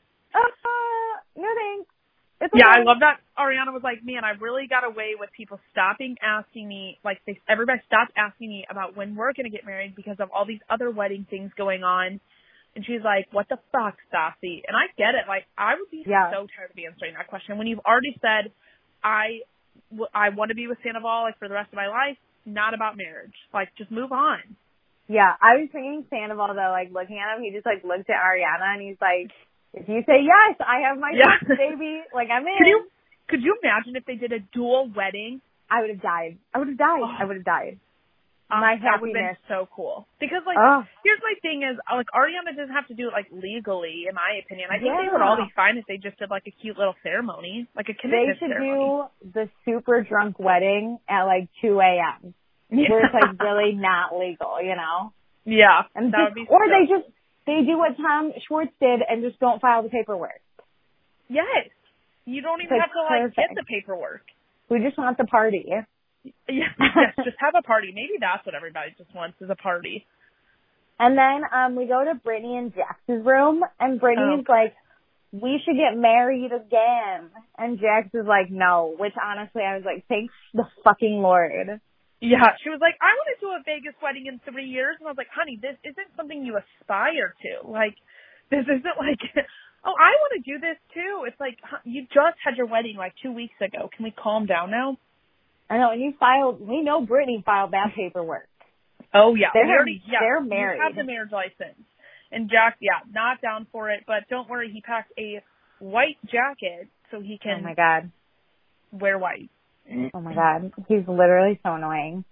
no thanks. It's okay. Yeah, I love that Ariana was like, man, I really got away with people stopping asking me, like everybody stopped asking me about when we're going to get married because of all these other wedding things going on. And she's like, what the fuck, Stassi? And I get it. Like, I would be so tired of answering that question. When you've already said, I want to be with Sandoval, like, for the rest of my life, not about marriage. Like, just move on. Yeah, I was thinking Sandoval, though, like, looking at him, he just, like, looked at Ariana and he's like, if you say yes, I have my baby, like, I'm in. Could you imagine if they did a dual wedding? I would have died. I would have died. My that would have been happiness. So cool. Because, like, here's my thing is, like, Ariana doesn't have to do it, like, legally, in my opinion. I think they would all be fine if they just did, like, a cute little ceremony, like a commitment ceremony. They should do the super drunk wedding at, like, 2 a.m. Where it's, like, really not legal, you know? Yeah. And that would be or they do what Tom Schwartz did and just don't file the paperwork. Yes. You don't even have to, like, get the paperwork. We just want the party. Yes, just have a party. Maybe that's what everybody just wants, is a party. And then we go to Brittany and Jax's room, and Brittany's like, we should get married again. And Jax is like, no, which honestly I was like, thanks the fucking Lord. Yeah, she was like, I want to do a Vegas wedding in 3 years. And I was like, honey, this isn't something you aspire to. Like, this isn't like, oh, I want to do this too. It's like, you just had your wedding like 2 weeks ago. Can we calm down now? I know, and we know Brittany filed that paperwork. Oh, yeah. They're married. You have the marriage license. And Jack, not down for it, but don't worry, he packed a white jacket so he can wear white. Oh, my God. He's literally so annoying.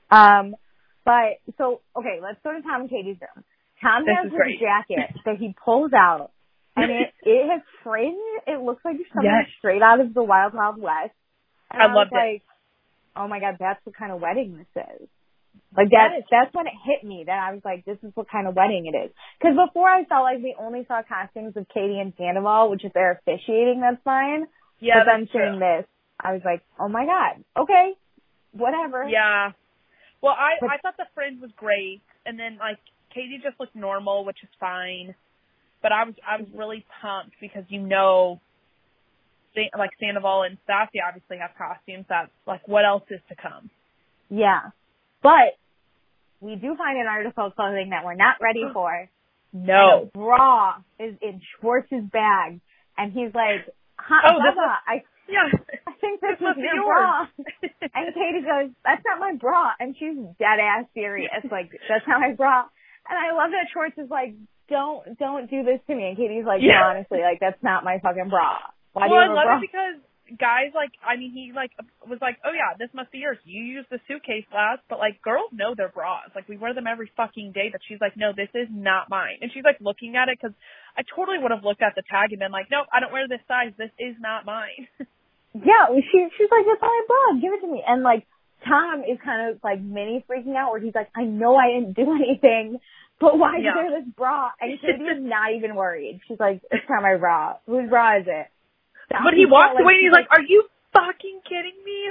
But, so, okay, let's go to Tom and Katie's room. Tom has his jacket that he pulls out, and it has fringe. It looks like something straight out of the Wild Wild West. And I love it. Oh my God, that's what kind of wedding this is. Like that's when it hit me that I was like, this is what kind of wedding it is. Because before I felt like we only saw costumes of Katie and Sandoval, which if they're officiating, that's fine. Yeah, but then seeing this, I was like, oh my God, okay, whatever. Yeah. Well, I thought the fringe was great, and then like Katie just looked normal, which is fine. But I was really pumped because like Sandoval and Stassi obviously have costumes. That's like, what else is to come? Yeah. But we do find an article of clothing that we're not ready for. No. And a bra is in Schwartz's bag. And he's like, I think this is your bra. And Katie goes, that's not my bra. And she's dead ass serious. Like, that's not my bra. And I love that Schwartz is like, don't do this to me. And Katie's like, no, honestly, like, that's not my fucking bra. Why do you have a bra? I love it because guys, like, I mean, he, like, was like, oh, yeah, this must be yours. You used the suitcase last. But, like, girls know their bras. Like, we wear them every fucking day. But she's like, no, this is not mine. And she's, like, looking at it because I totally would have looked at the tag and been like, nope, I don't wear this size. This is not mine. Yeah, she's like, that's my bra. Give it to me. And, like, Tom is kind of, like, mini freaking out where he's like, I know I didn't do anything. But why is there this bra? And Katie is not even worried. She's like, it's not my bra. Whose bra is it? But he walks away and he's like, are you fucking kidding me?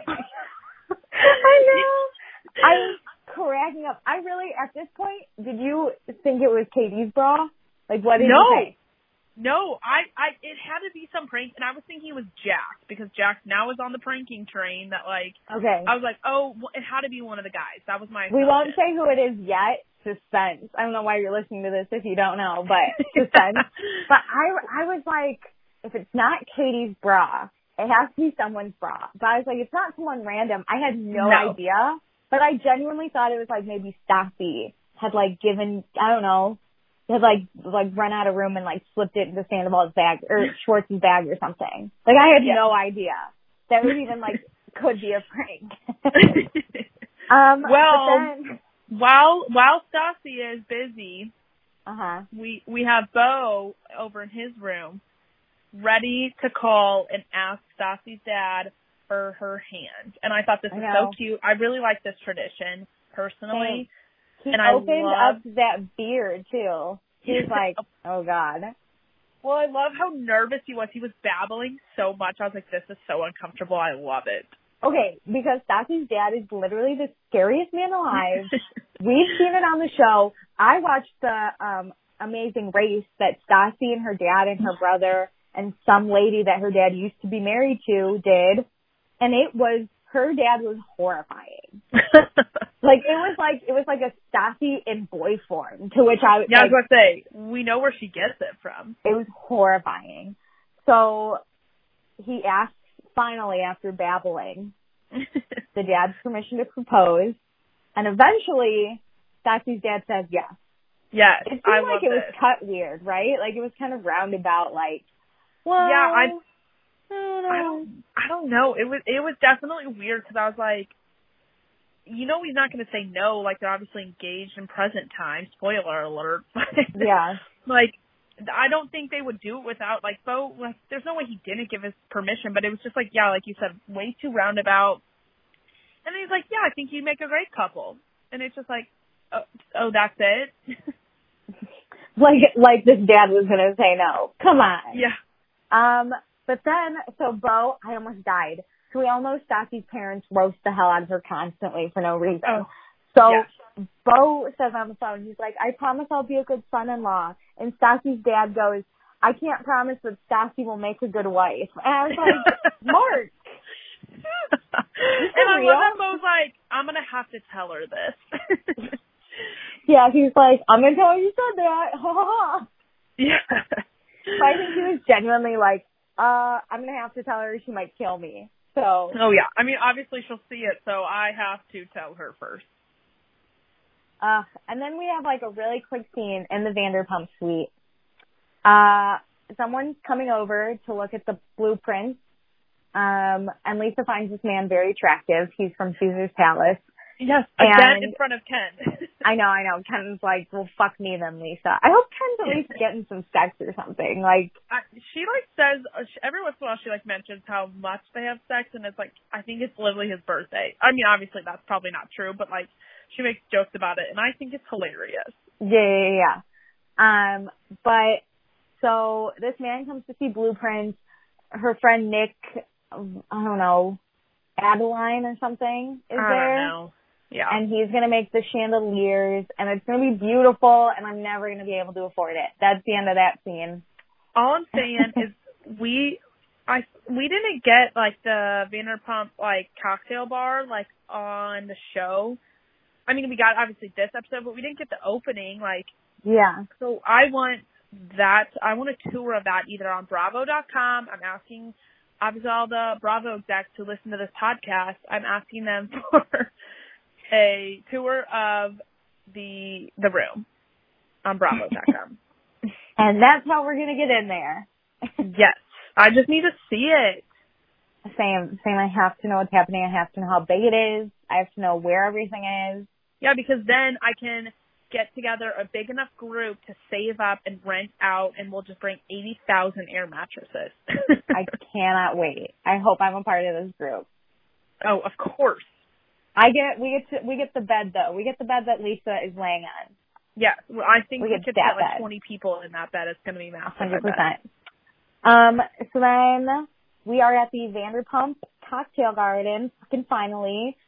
I know. I was cracking up. I really, at this point, did you think it was Katie's bra? Like, what did you think? No, it had to be some prank, and I was thinking it was Jax, because Jax now is on the pranking train that, like, I was like, oh, it had to be one of the guys. That was my assumption. We won't say who it is yet. Suspense. I don't know why you're listening to this if you don't know, but suspense. But I was like, if it's not Katie's bra, it has to be someone's bra. But I was like, it's not someone random. I had no idea, but I genuinely thought it was like maybe Stassi had like given, I don't know, had like run out of room and like slipped it into Sandoval's bag or Schwartz's bag or something. Like I had no idea that was even like could be a prank. While Stassi is busy, we have Beau over in his room, ready to call and ask Stassi's dad for her hand. And I thought this was so cute. I really like this tradition, personally. He opened up that beard, too. He was like, oh, God. Well, I love how nervous he was. He was babbling so much. I was like, this is so uncomfortable. I love it. Okay, because Stassi's dad is literally the scariest man alive. We've seen it on the show. I watched the Amazing Race that Stassi and her dad and her brother and some lady that her dad used to be married to did. And her dad was horrifying. It was like a Stassi in boy form, to which I was I was going to say, we know where she gets it from. It was horrifying. So he asks, finally, after babbling, the dad's permission to propose, and eventually Stassi's dad says yes. Yes, it seemed like it was cut weird, right? Like, it was kind of roundabout, like, well, yeah, I don't know. It was definitely weird, because I was like, he's not going to say no. Like, they're obviously engaged in present time. Spoiler alert. Yeah. Like, I don't think they would do it without, like, Beau, like, there's no way he didn't give his permission, but it was just like, yeah, like you said, way too roundabout. And then he's like, yeah, I think you'd make a great couple. And it's just like, oh that's it? like this dad was going to say no. Come on. Yeah. But then, so Beau, I almost died. So we all know Stassi's parents roast the hell out of her constantly for no reason. Oh. So yeah. Beau says on the phone, he's like, I promise I'll be a good son-in-law. And Stassi's dad goes, I can't promise that Stassi will make a good wife. And I was like, Mark. And I love that Beau's like, I'm going to have to tell her this. Yeah, he's like, I'm going to tell her you said that. Ha ha ha. Yeah. So I think he was genuinely like, I'm going to have to tell her, she might kill me. So. Oh, yeah. I mean, obviously she'll see it, so I have to tell her first. And then we have like a really quick scene in the Vanderpump suite. Someone's coming over to look at the blueprints. And Lisa finds this man very attractive. He's from Caesar's Palace. Yes, again in front of Ken. I know. Ken's like, well, fuck me then, Lisa. I hope Ken's at least getting some sex or something. Like, she like says every once in a while she like mentions how much they have sex, and it's like, I think it's literally his birthday. I mean, obviously that's probably not true, but like she makes jokes about it, and I think it's hilarious. Yeah. But so this man comes to see blueprints. Her friend Nick, I don't know, Adeline or something is there. I don't know. Yeah. And he's going to make the chandeliers, and it's going to be beautiful, and I'm never going to be able to afford it. That's the end of that scene. All I'm saying is we didn't get, like, the Vanderpump, like, cocktail bar, like, on the show. I mean, we got, obviously, this episode, but we didn't get the opening, like. Yeah. So I want that. I want a tour of that either on Bravo.com. I'm asking, obviously, all the Bravo execs who listen to this podcast, I'm asking them for a tour of the room on Bravo.com. And that's how we're going to get in there. Yes. I just need to see it. Same. I have to know what's happening. I have to know how big it is. I have to know where everything is. Yeah, because then I can get together a big enough group to save up and rent out, and we'll just bring 80,000 air mattresses. I cannot wait. I hope I'm a part of this group. Oh, of course. We get the bed though. We get the bed that Lisa is laying on. Yeah, well, I think we could get like bed. 20 people in that bed. It's going to be massive. 100%. So then we are at the Vanderpump Cocktail Garden. Fucking finally.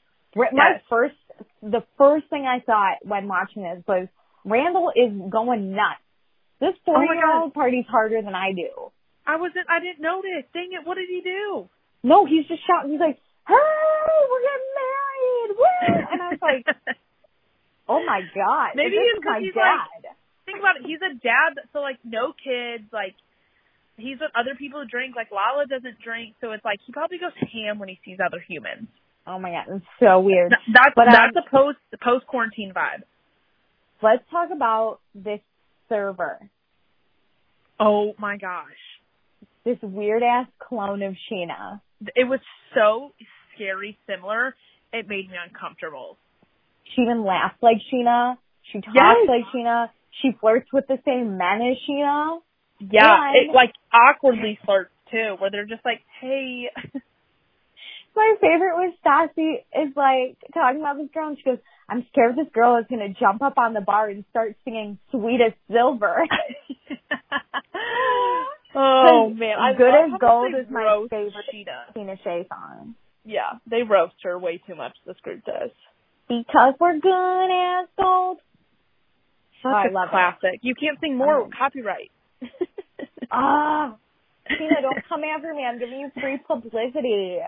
The first thing I thought when watching this was Randall is going nuts. This 40-year-old parties harder than I do. I didn't notice. Dang it, what did he do? No, he's just shouting. He's like, hey, we're getting married. Woo! And I was like, oh my God. Maybe it's my dad. Like, think about it. He's a dad, so like no kids, like he's with other people who drink. Like Lala doesn't drink, so it's like he probably goes ham when he sees other humans. Oh my God, it's so weird. That's a post quarantine vibe. Let's talk about this server. Oh my gosh. This weird ass clone of Sheena. It was so scary similar, it made me uncomfortable. She even laughs like Sheena. She talks like Sheena. She flirts with the same men as Sheena. Yeah, it like awkwardly flirts too, where they're just like, hey. My favorite was Stassi is like talking about this girl and she goes, I'm scared this girl is going to jump up on the bar and start singing Sweet as Silver. Oh man, Good as Gold is my favorite Tina Shea song. Yeah, they roast her way too much, this group does. Because we're good as gold. Such a classic. You can't sing more, copyright. Tina, don't come after me. I'm giving you free publicity.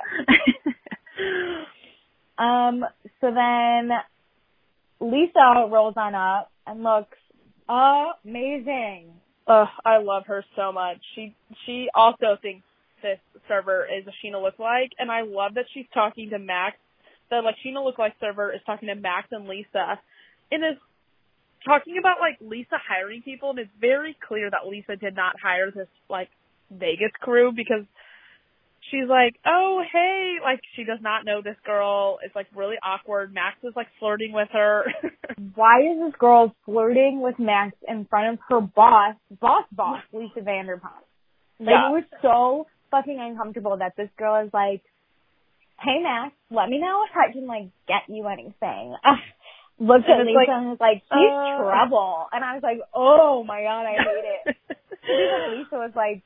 So then Lisa rolls on up and looks amazing. I love her so much. She also thinks this server is a Sheena lookalike, and I love that she's talking to Max. The like Sheena lookalike server is talking to Max and Lisa, and is talking about like Lisa hiring people, and it's very clear that Lisa did not hire this like Vegas crew because she's like, oh hey, like she does not know this girl. It's like really awkward. Max is like flirting with her. Why is this girl flirting with Max in front of her boss, Lisa Vanderpump? Like, it was so fucking uncomfortable that this girl is like, hey Max, let me know if I can like get you anything. Looked at Lisa and was like, he's trouble. And I was like, oh my god, I hate it. Even Lisa was like,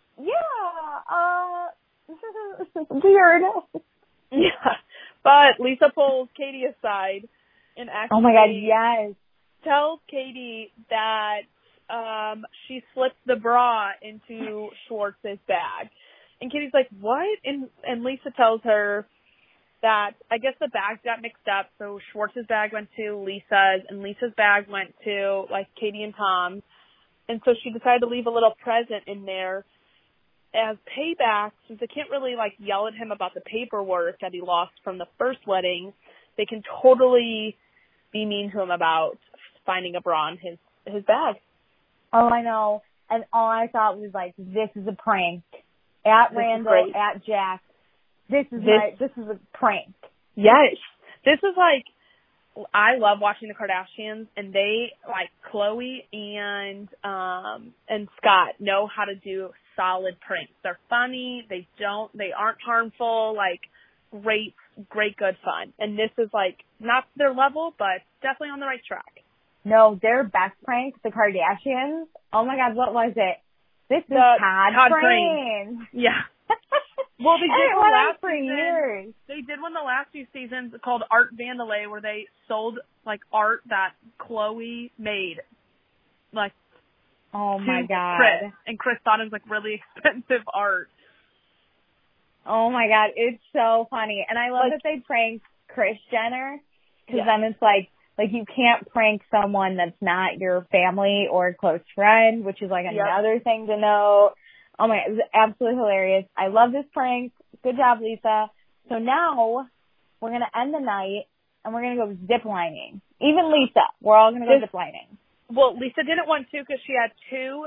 weird. Yeah. But Lisa pulls Katie aside and actually oh my god, yes. tells Katie that she slipped the bra into Schwartz's bag. And Katie's like, what? And Lisa tells her that I guess the bags got mixed up, so Schwartz's bag went to Lisa's, and Lisa's bag went to, like, Katie and Tom's. And so she decided to leave a little present in there as payback, since they can't really, like, yell at him about the paperwork that he lost from the first wedding. They can totally be mean to him about finding a bra in his bag. Oh, I know. And all I thought was, like, this is a prank. At Randall, at Jack. This is a prank. Yes. This is like, I love watching the Kardashians, and they, like, Khloe and Scott know how to do solid pranks. They're funny. They aren't harmful, like, great, good fun. And this is, like, not their level, but definitely on the right track. No, their best prank, the Kardashians. Oh my god, what was it? This is Todd Prank. Yeah. Well, they did one last for years. They did one the last few seasons called Art Vandalay, where they sold like art that Khloe made, like. Oh my god! Chris, and Chris thought it was like really expensive art. Oh my god, it's so funny, and I love that they pranked Kris Jenner because then it's like you can't prank someone that's not your family or a close friend, which is like another thing to know. Oh my god, it was absolutely hilarious. I love this prank. Good job, Lisa. So now we're going to end the night and we're going to go ziplining. Even Lisa, we're all going to go ziplining. Well, Lisa didn't want to because she had two,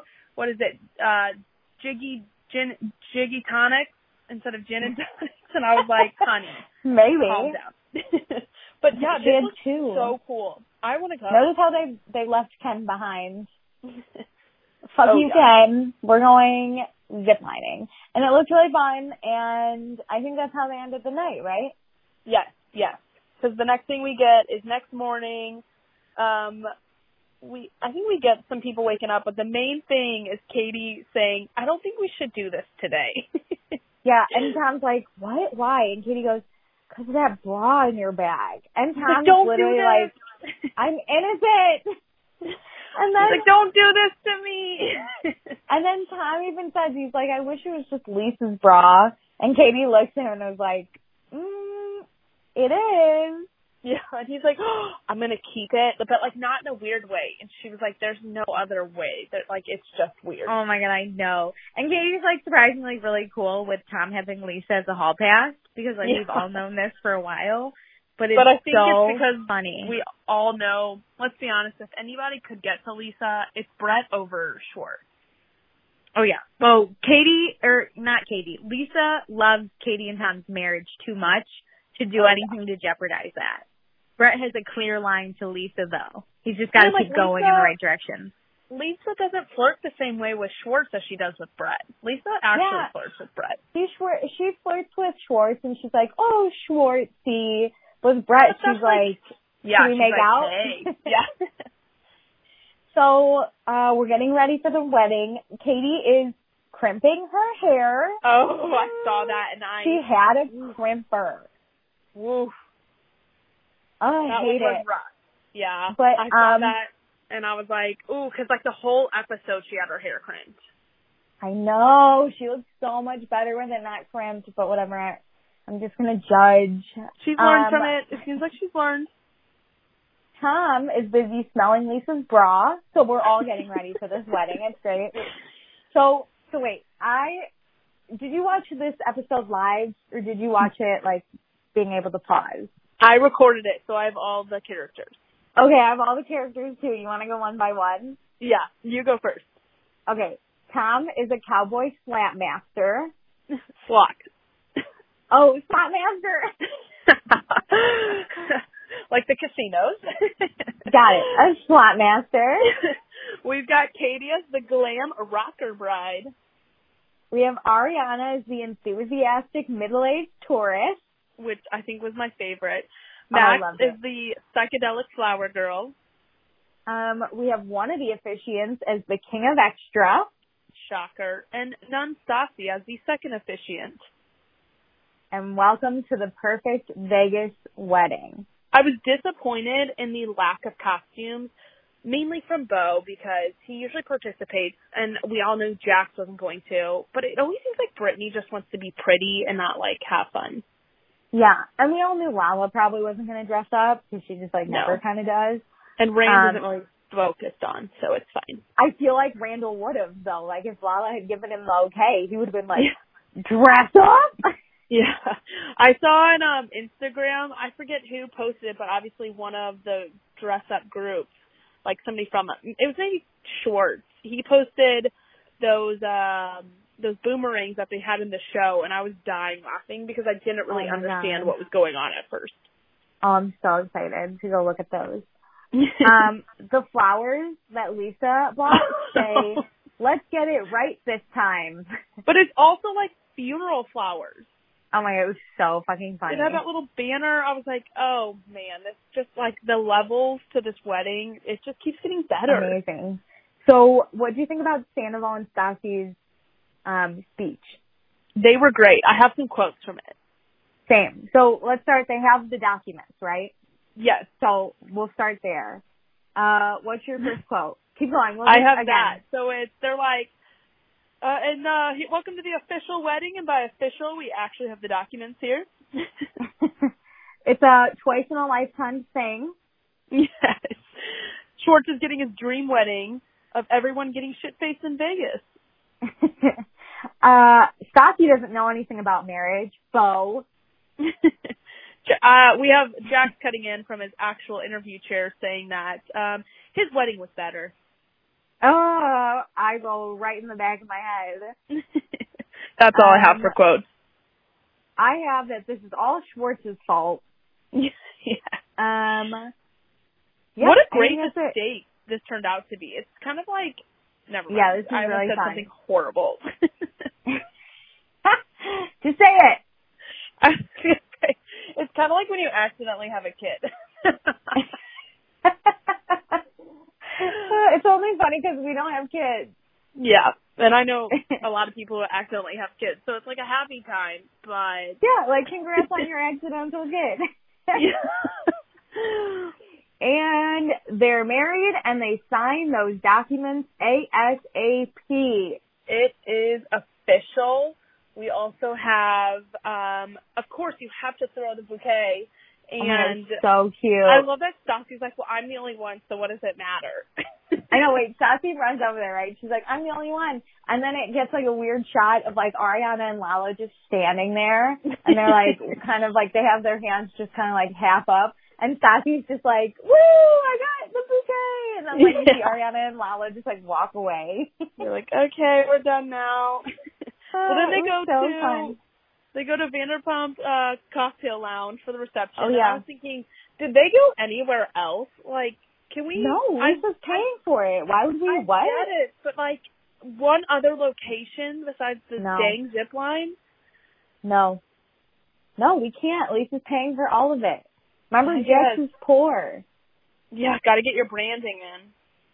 Jiggy tonics instead of gin and tonics. And I was like, honey, maybe. Calm down. But yeah, this was two. So cool. I want to go. Notice how they left Ken behind. Fuck you, Ken. We're going ziplining. And it looked really fun, and I think that's how they ended the night, right? Yes. Because the next thing we get is next morning, I think we get some people waking up, but the main thing is Katie saying, I don't think we should do this today. Yeah, and Tom's like, what? Why? And Katie goes, because of that bra in your bag. And Tom's literally like, I'm innocent. And then, he's like, don't do this to me. And then Tom even says, he's like, I wish it was just Lisa's bra. And Katie looks at him and was like, it is. Yeah, and he's like, I'm going to keep it, but like not in a weird way. And she was like, there's no other way. That like it's just weird. Oh my god, I know. And Katie's like surprisingly really cool with Tom having Lisa as a hall pass because like we've all known this for a while. But I think it's because funny. We all know, let's be honest, if anybody could get to Lisa, it's Brett over Schwartz. Oh yeah. Well, Lisa loves Katie and Tom's marriage too much to do anything to jeopardize that. Brett has a clear line to Lisa, though. He's just got to keep going in the right direction. Lisa doesn't flirt the same way with Schwartz as she does with Brett. Lisa actually flirts with Brett. She flirts with Schwartz, and she's like, "Oh, Schwartzy." With Brett, she's like, "Can we make out?" Hey. Yeah. So we're getting ready for the wedding. Katie is crimping her hair. Oh, I saw that, and she had a crimper. Woof. Oh, I hate it. Rough. Yeah, but I saw that, and I was like, ooh, because like the whole episode she had her hair crimped. I know. She looks so much better with it not crimped, but whatever. I'm just going to judge. She's learned from it. It seems like she's learned. Tom is busy smelling Lisa's bra, so we're all getting ready for this wedding. It's great. So wait, did you watch this episode live, or did you watch it, like, being able to pause? I recorded it, so I have all the characters. Okay, I have all the characters, too. You want to go one by one? Yeah, you go first. Okay, Tom is a cowboy slap master. Slot. Oh, slap master. Like the casinos. Got it. A slot master. We've got Katie as the glam rocker bride. We have Ariana as the enthusiastic middle-aged tourist, which I think was my favorite. Max is the psychedelic flower girl. We have one of the officiants as the king of extra. Shocker. And Nun Stassi as the second officiant. And welcome to the perfect Vegas wedding. I was disappointed in the lack of costumes, mainly from Beau, because he usually participates, and we all knew Jax wasn't going to. But it always seems like Brittany just wants to be pretty and not, like, have fun. Yeah, and we all knew Lala probably wasn't going to dress up, because she just, like, never kind of does. And Rand isn't really focused on, so it's fine. I feel like Randall would have, though. Like, if Lala had given him the okay, he would have been like, dress up? Yeah. I saw on Instagram, I forget who posted it, but obviously one of the dress-up groups, like somebody from, it was maybe Schwartz. He posted those boomerangs that they had in the show, and I was dying laughing because I didn't really understand what was going on at first. Oh, I'm so excited to go look at those. The flowers that Lisa bought say, let's get it right this time. But it's also like funeral flowers. Oh my God, it was so fucking funny. It had that little banner. I was like, oh man, it's just like the levels to this wedding. It just keeps getting better. Amazing. So what do you think about Sandoval and Stassi's speech? They were great. I have some quotes from it. Same. So let's start. They have the documents, right? Yes. So we'll start there. What's your first quote? Keep going. I have that. So they're like, welcome to the official wedding, and by official, we actually have the documents here. It's a twice in a lifetime thing. Yes. Schwartz is getting his dream wedding of everyone getting shit-faced in Vegas. Stassi doesn't know anything about marriage, so. We have Jax cutting in from his actual interview chair saying that his wedding was better. Oh, I go right in the back of my head. That's all I have for quotes. I have that this is all Schwartz's fault. Yeah. Yeah, what a great mistake this turned out to be. It's kind of like, never mind. Yeah, this is I really said fun. Something horrible. Just say it. It's kind of like when you accidentally have a kid. It's only funny because we don't have kids. Yeah, and I know a lot of people who accidentally have kids, so it's like a happy time, but... Yeah, like congrats on your accidental kid. Yeah. And they're married, and they sign those documents ASAP. It is official. We also have, of course, you have to throw the bouquet. And so cute. I love that Stassi's like, well, I'm the only one, so what does it matter? I know, wait, Stassi runs over there, right? She's like, I'm the only one. And then it gets like a weird shot of like Ariana and Lala just standing there. And they're like, kind of like, they have their hands just kind of like half up. And Stassi's just like, woo, I got the bouquet. And then like, you see Ariana and Lala just like walk away. You're like, okay, we're done now. Well, then they go fun. They go to Vanderpump cocktail lounge for the reception. Oh, yeah. And I was thinking, did they go anywhere else? Like, Can we? No, Lisa's paying for it. Why would we? I What? get it, but like one other location besides the No. dang zip line. No, we can't. Lisa's paying for all of it. Remember, I Jax guess. is poor. Yeah, got to get your branding in.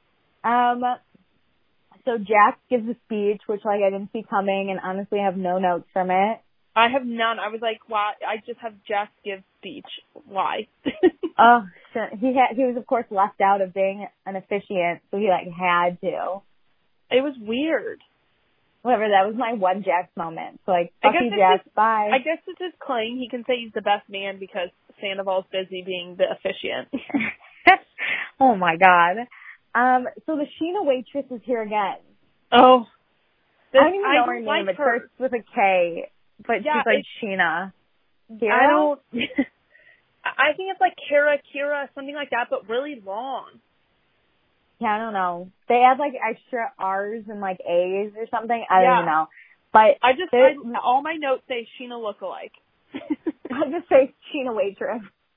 So Jax gives a speech, which like I didn't see coming, and honestly I have no notes from it. I have none. I was like, why? I just have Jax give speech. Why? Oh, shit. He was of course left out of being an officiant, so he like had to. It was weird. Whatever, that was my one Jax moment. So like, fuck you, it's Jax, bye. I guess it's his claim. He can say he's the best man because Sandoval's busy being the officiant. Oh my god. So the Sheena waitress is here again. Oh. I don't even know her name. Like It starts with a K, but yeah, she's like Sheena. Kira? I don't. I think it's like Kira, something like that, but really long. Yeah, I don't know. They add like extra R's and like A's or something. I don't even know. But all my notes say Sheena lookalike. I'll just say Sheena waitress.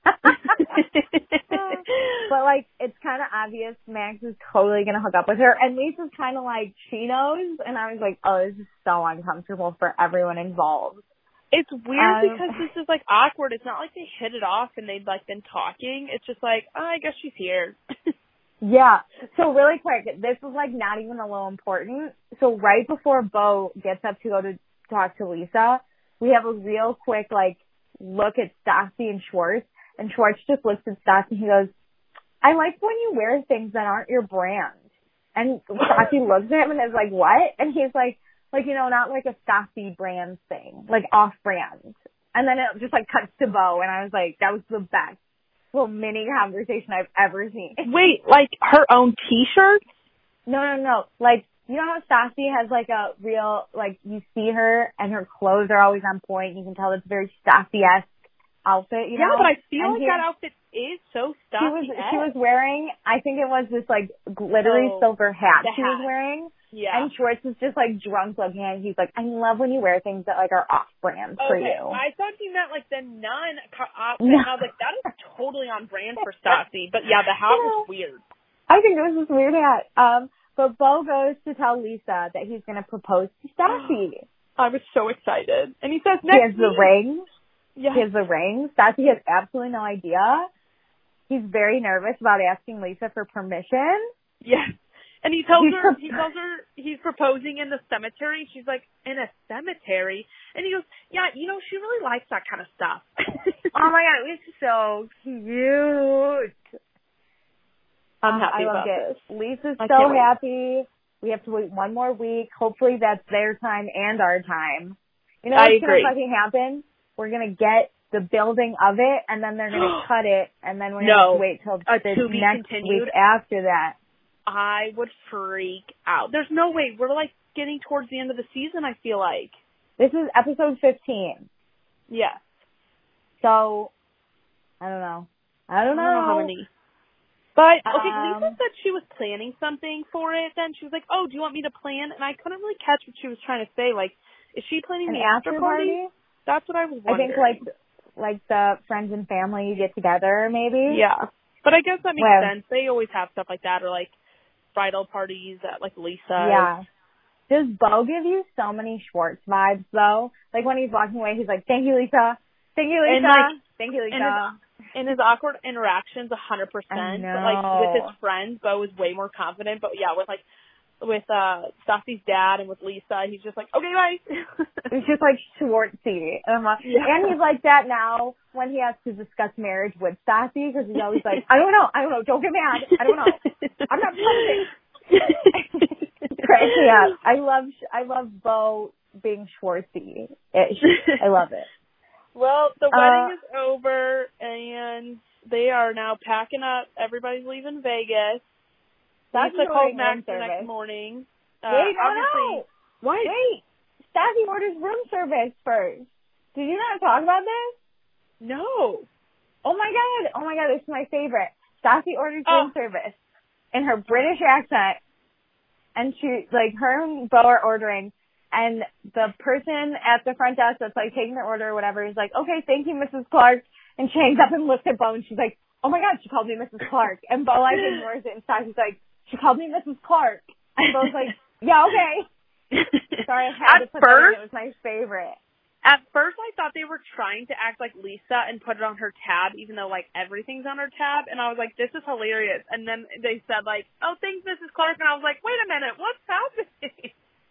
But like, it's kind of obvious Max is totally gonna hook up with her, and Lisa's kind of like, she knows, and I was like, oh, this is so uncomfortable for everyone involved. It's weird because this is like awkward. It's not like they hit it off and they'd like been talking. It's just like, oh, I guess she's here. Yeah. So really quick, this is like not even a little important. So right before Bo gets up to go to talk to Lisa, we have a real quick like look at Stassi and Schwartz, and Schwartz just looks at Stassi and he goes, I like when you wear things that aren't your brand. And Stassi looks at him and is like, what? And he's like, you know, not like a Stassi brand thing, like off brand. And then it just like cuts to Bo, and I was like, that was the best little mini conversation I've ever seen. Wait, like her own t-shirt? No. Like, you know how Stassi has like a real, like, you see her and her clothes are always on point. You can tell it's very Stassi-esque outfit, you know? Yeah, but I feel like that outfit is so Stassi-esque. She was wearing, I think it was this like glittery silver hat she was wearing. Yeah. And Schwartz is just like drunk looking at it. He's like, I love when you wear things that like are off brand for you. I thought he meant like the nun outfit. No. I was like, that is totally on brand for Stassi. But yeah, the hat was weird. I think it was this weird hat. But Bo goes to tell Lisa that he's going to propose to Stassi. I was so excited. And he says next He has the ring. Yeah. He has the ring. Stassi has absolutely no idea. He's very nervous about asking Lisa for permission. Yes. And he tells her he's proposing in the cemetery. She's like, in a cemetery? And he goes, yeah, you know, she really likes that kind of stuff. Oh my God, it's so cute. I'm happy I about loved this. Lisa's so happy. We have to wait one more week. Hopefully that's their time and our time. You know what's going to fucking happen? We're going to get the building of it, and then they're going to cut it, and then we're going to have to wait till the next week after that. I would freak out. There's no way. We're like getting towards the end of the season, I feel like. This is episode 15. Yes. So, I don't know. I don't know how many. But, okay, Lisa said she was planning something for it. Then she was like, oh, do you want me to plan? And I couldn't really catch what she was trying to say. Like, is she planning the after party? That's what I was wondering. I think, like the friends and family you get together, maybe? Yeah. But I guess that makes sense. They always have stuff like that, or, like, bridal parties at, like, Lisa. Yeah. Does Bo give you so many Schwartz vibes, though? Like, when he's walking away, he's like, thank you, Lisa. Thank you, Lisa. Thank you, Lisa. In his awkward interactions, 100%. I know. But, like, with his friends, Bo is way more confident. But, yeah, with Stassi's dad and with Lisa, he's just like, okay, bye. He's just, like, Schwartzy. And he's like that now when he has to discuss marriage with Stassi, because he's always like, I don't know, don't get mad, I don't know. I'm not proposing. Crack me up. I love Bo being Schwartzy-ish. I love it. Well, the wedding is over, and they are now packing up. Everybody's leaving Vegas. Lisa called Max the next morning. Wait, no. What? Wait. Stassi orders room service first. Did you not talk about this? No. Oh my God, this is my favorite. Stassi orders room service in her British accent, and she, like, her and Bo are ordering. And the person at the front desk that's, like, taking their order or whatever is like, okay, thank you, Mrs. Clark. And she hangs up and looks at Bo, and she's like, oh my God, she called me Mrs. Clark. And Bo like ignores it and Sashi's like, she called me Mrs. Clark. And Bo's like, yeah, okay. Sorry, I had to put that in. It was my favorite. At first, I thought they were trying to act like Lisa and put it on her tab, even though, like, everything's on her tab. And I was like, this is hilarious. And then they said, like, oh, thanks, Mrs. Clark. And I was like, wait a minute, what's happening?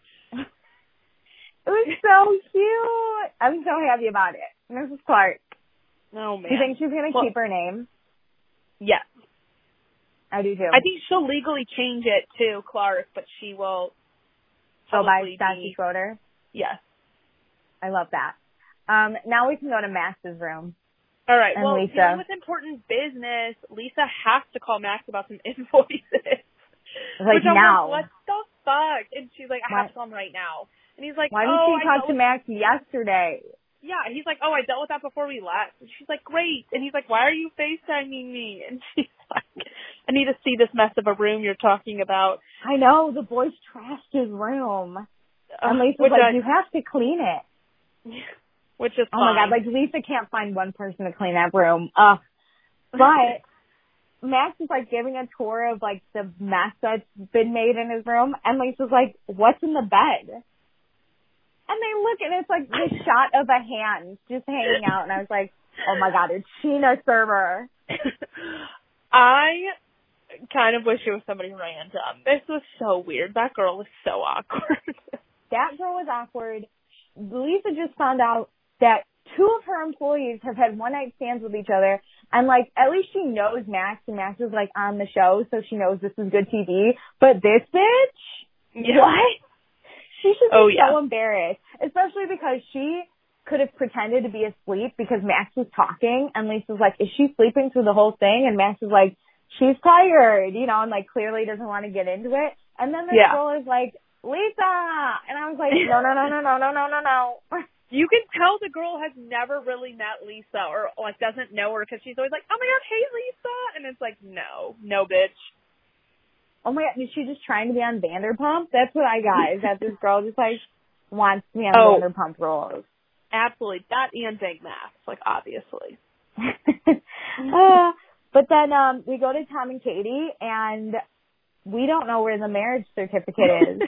It was so cute. I'm so happy about it. Mrs. Clark. Oh, man. Do you think she's going to keep her name? Yes. I do, too. I think she'll legally change it to Clark, but she will go by Sashi Schroeder? Yes. I love that. Now we can go to Max's room. All right. And well, Lisa. dealing with important business, Lisa has to call Max about some invoices. Like, which I'm now. like, what the fuck? And she's like, I have to call him right now. And he's like, why didn't she talk to Max yesterday? Yeah. He's like, oh, I dealt with that before we left. And she's like, great. And he's like, why are you FaceTiming me? And she's like, I need to see this mess of a room you're talking about. I know. The boys trashed his room. And Lisa's like, you have to clean it. Which is fine. Oh my God, like Lisa can't find one person to clean that room. But Max is like giving a tour of like the mess that's been made in his room, and Lisa's like, what's in the bed? And they look and it's like this shot of a hand just hanging out, and I was like, oh my God, it's Sheena Server. I kind of wish it was somebody random. This was so weird. That girl was so awkward. That girl was awkward. Lisa just found out that 2 of her employees have had one-night stands with each other, and, like, at least she knows Max, and Max is, like, on the show, so she knows this is good TV. But this bitch? Yeah. What? She should be so embarrassed, especially because she could have pretended to be asleep because Max was talking, and Lisa's like, is she sleeping through the whole thing? And Max is like, she's tired, you know, and, like, clearly doesn't want to get into it. And then this girl is like, Lisa! And I was like, no. You can tell the girl has never really met Lisa or, like, doesn't know her because she's always like, oh, my God, hey, Lisa. And it's like, no, bitch. Oh, my God, is she just trying to be on Vanderpump? That's what I got, is that this girl just, like, wants to be on Vanderpump roles. Absolutely. That and Big Max, like, obviously. But then we go to Tom and Katie, and we don't know where the marriage certificate is.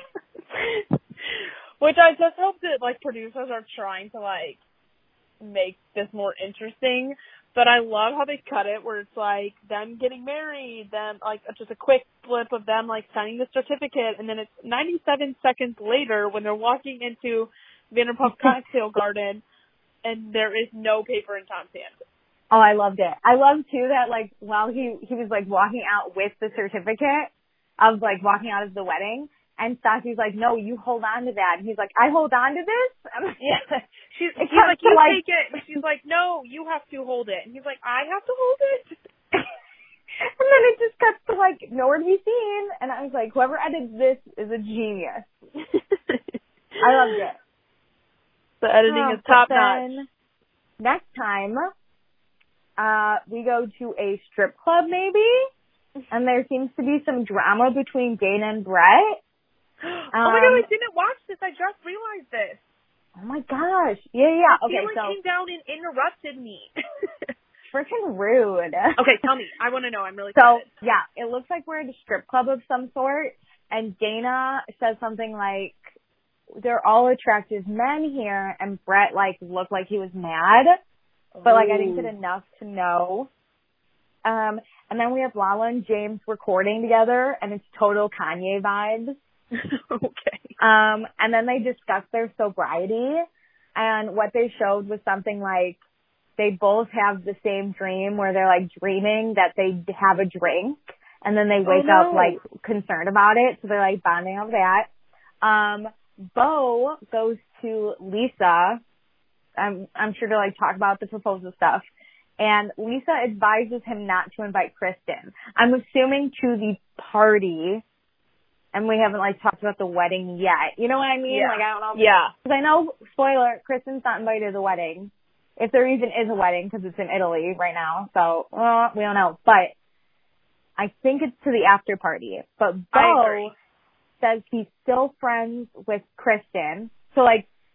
Which I just hope that, like, producers are trying to, like, make this more interesting. But I love how they cut it where it's, like, them getting married, them, like, just a quick flip of them, like, signing the certificate. And then it's 97 seconds later when they're walking into Vanderpump Cocktail Garden and there is no paper in Tom's hand. Oh, I loved it. I loved, too, that, like, while he was, like, walking out with the certificate of, like, walking out of the wedding, and Stashi's like, no, you hold on to that. And he's like, I hold on to this? Yeah. He's like, you take it. And she's like, no, you have to hold it. And he's like, I have to hold it? And then it just cuts to, like, nowhere to be seen. And I was like, whoever edited this is a genius. I loved it. The editing is top notch. Next time, we go to a strip club, maybe? And there seems to be some drama between Dana and Brett. Oh my God, I didn't watch this. I just realized this. Oh my gosh. Yeah. Okay, Felix came down and interrupted me. Freaking rude. Okay, tell me. I want to know. I'm really excited. So, yeah, it looks like we're at a strip club of some sort, and Dana says something like, they're all attractive men here, and Brett, like, looked like he was mad, but, like, I didn't get enough to know. And then we have Lala and James recording together, and it's total Kanye vibes. Okay. And then they discuss their sobriety, and what they showed was something like they both have the same dream where they're like dreaming that they have a drink, and then they wake up like concerned about it, so they're like bonding over that. Bo goes to Lisa, I'm sure to like talk about the proposal stuff, and Lisa advises him not to invite Kristen. I'm assuming to the party. And we haven't, like, talked about the wedding yet. You know what I mean? Yeah. Like, I don't know. Yeah. Because I know, spoiler, Kristen's not invited to the wedding. If there even is a wedding, because it's in Italy right now. So, we don't know. But I think it's to the after party. But Bo says he's still friends with Kristen. So, like,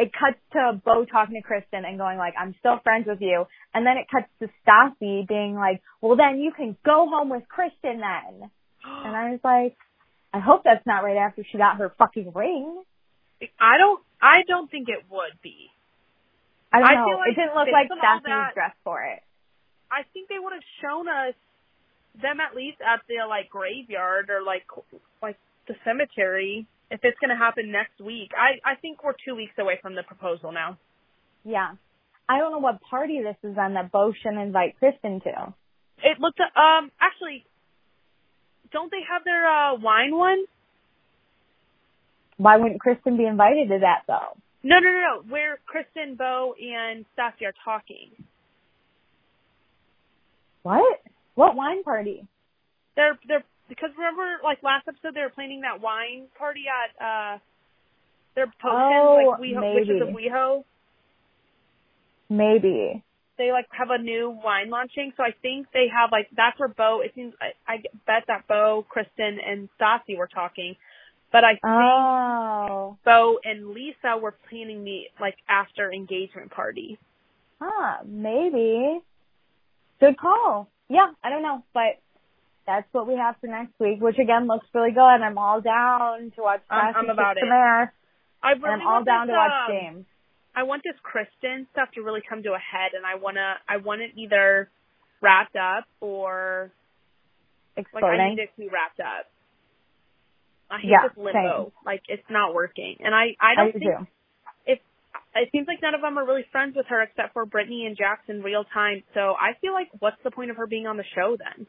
it cuts to Bo talking to Kristen and going like, I'm still friends with you. And then it cuts to Stassi being like, well, then you can go home with Kristen then. And I was like, I hope that's not right after she got her fucking ring. I don't think it would be. I don't know. Feel like it didn't look like Stassi was dressed for it. I think they would have shown us them at least at the like graveyard or like the cemetery if it's going to happen next week. I think we're 2 weeks away from the proposal now. Yeah. I don't know what party this is on that Bo shouldn't invite Kristen to. It looked actually, don't they have their wine one? Why wouldn't Kristen be invited to that though? No. Where Kristen, Bo, and Stassi are talking. What? What wine party? They're because remember like last episode they were planning that wine party at their potion Witches of WeHo. Maybe. They like have a new wine launching, so I think they have like that's where Bo. It seems I bet that Bo, Kristen, and Stassi were talking, but I think Bo and Lisa were planning the like after engagement party. Maybe. Good call. Yeah, I don't know, but that's what we have for next week, which again looks really good. I'm all down to watch Stassi I'm about it. And I'm all down to watch James. I want this Kristen stuff to really come to a head, and I want it either wrapped up or exploding. Like I need it to be wrapped up. I hate this limbo. Same. Like it's not working, and I don't think it seems like none of them are really friends with her except for Brittany and Jackson real time. So I feel like what's the point of her being on the show then?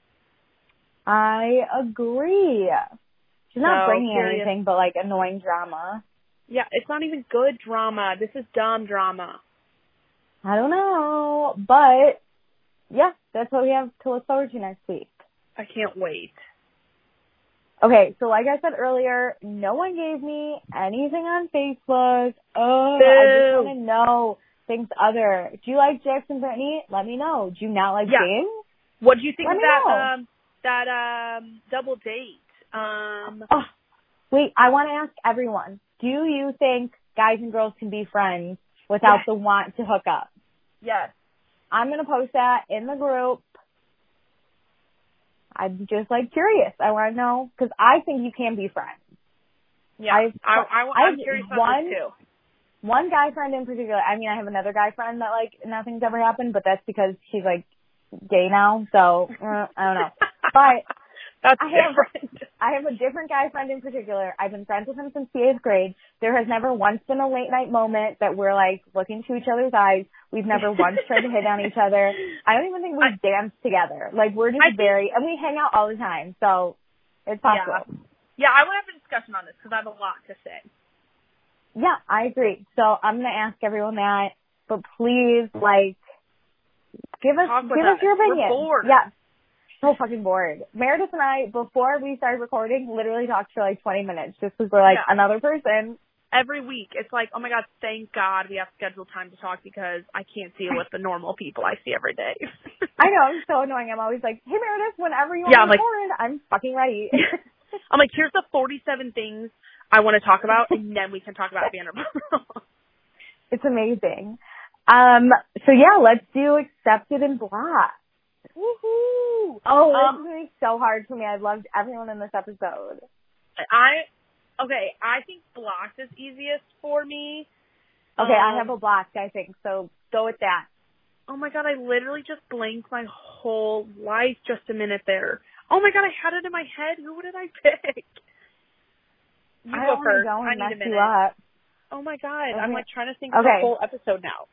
I agree. She's not bringing anything but like annoying drama. Yeah, it's not even good drama. This is dumb drama. I don't know. But, yeah, that's what we have to look forward to next week. I can't wait. Okay, so like I said earlier, no one gave me anything on Facebook. Oh, Boo. I just want to know things other. Do you like Jackson Brittany? Let me know. Do you not like James? What do you think of that double date? Wait, I want to ask everyone. Do you think guys and girls can be friends without the want to hook up? Yes. I'm going to post that in the group. I'm just like curious. I want to know because I think you can be friends. Yeah, I'm curious about this too. One guy friend in particular. I mean, I have another guy friend that like nothing's ever happened, but that's because he's like gay now. So I don't know. But I have a different guy friend in particular. I've been friends with him since the 8th grade. There has never once been a late night moment that we're like looking to each other's eyes. We've never once tried to hit on each other. I don't even think we've danced together. Like we're just and we hang out all the time. So it's possible. Yeah, I want to have a discussion on this because I have a lot to say. Yeah, I agree. So I'm going to ask everyone that, but please like give us your opinion. We're bored. Yeah. So fucking bored. Meredith and I, before we started recording, literally talked for like 20 minutes just because we're like another person. Every week. It's like, oh my God, thank God we have scheduled time to talk because I can't deal with the normal people I see every day. I know, I'm so annoying. I'm always like, hey Meredith, whenever you want to record, I'm fucking ready. I'm like, here's the 47 things I want to talk about and then we can talk about Vanderpump. It's amazing. So yeah, let's do Accepted and Blocked. Woohoo! Oh, this is going to be so hard for me. I loved everyone in this episode. I think Blocked is easiest for me. Okay, I have a Blocked, I think, so go with that. Oh my God, I literally just blanked my whole life just a minute there. Oh my God, I had it in my head. Who did I pick? You go first. I need a minute. You up. Oh my God, okay. I'm like trying to think of the whole episode now.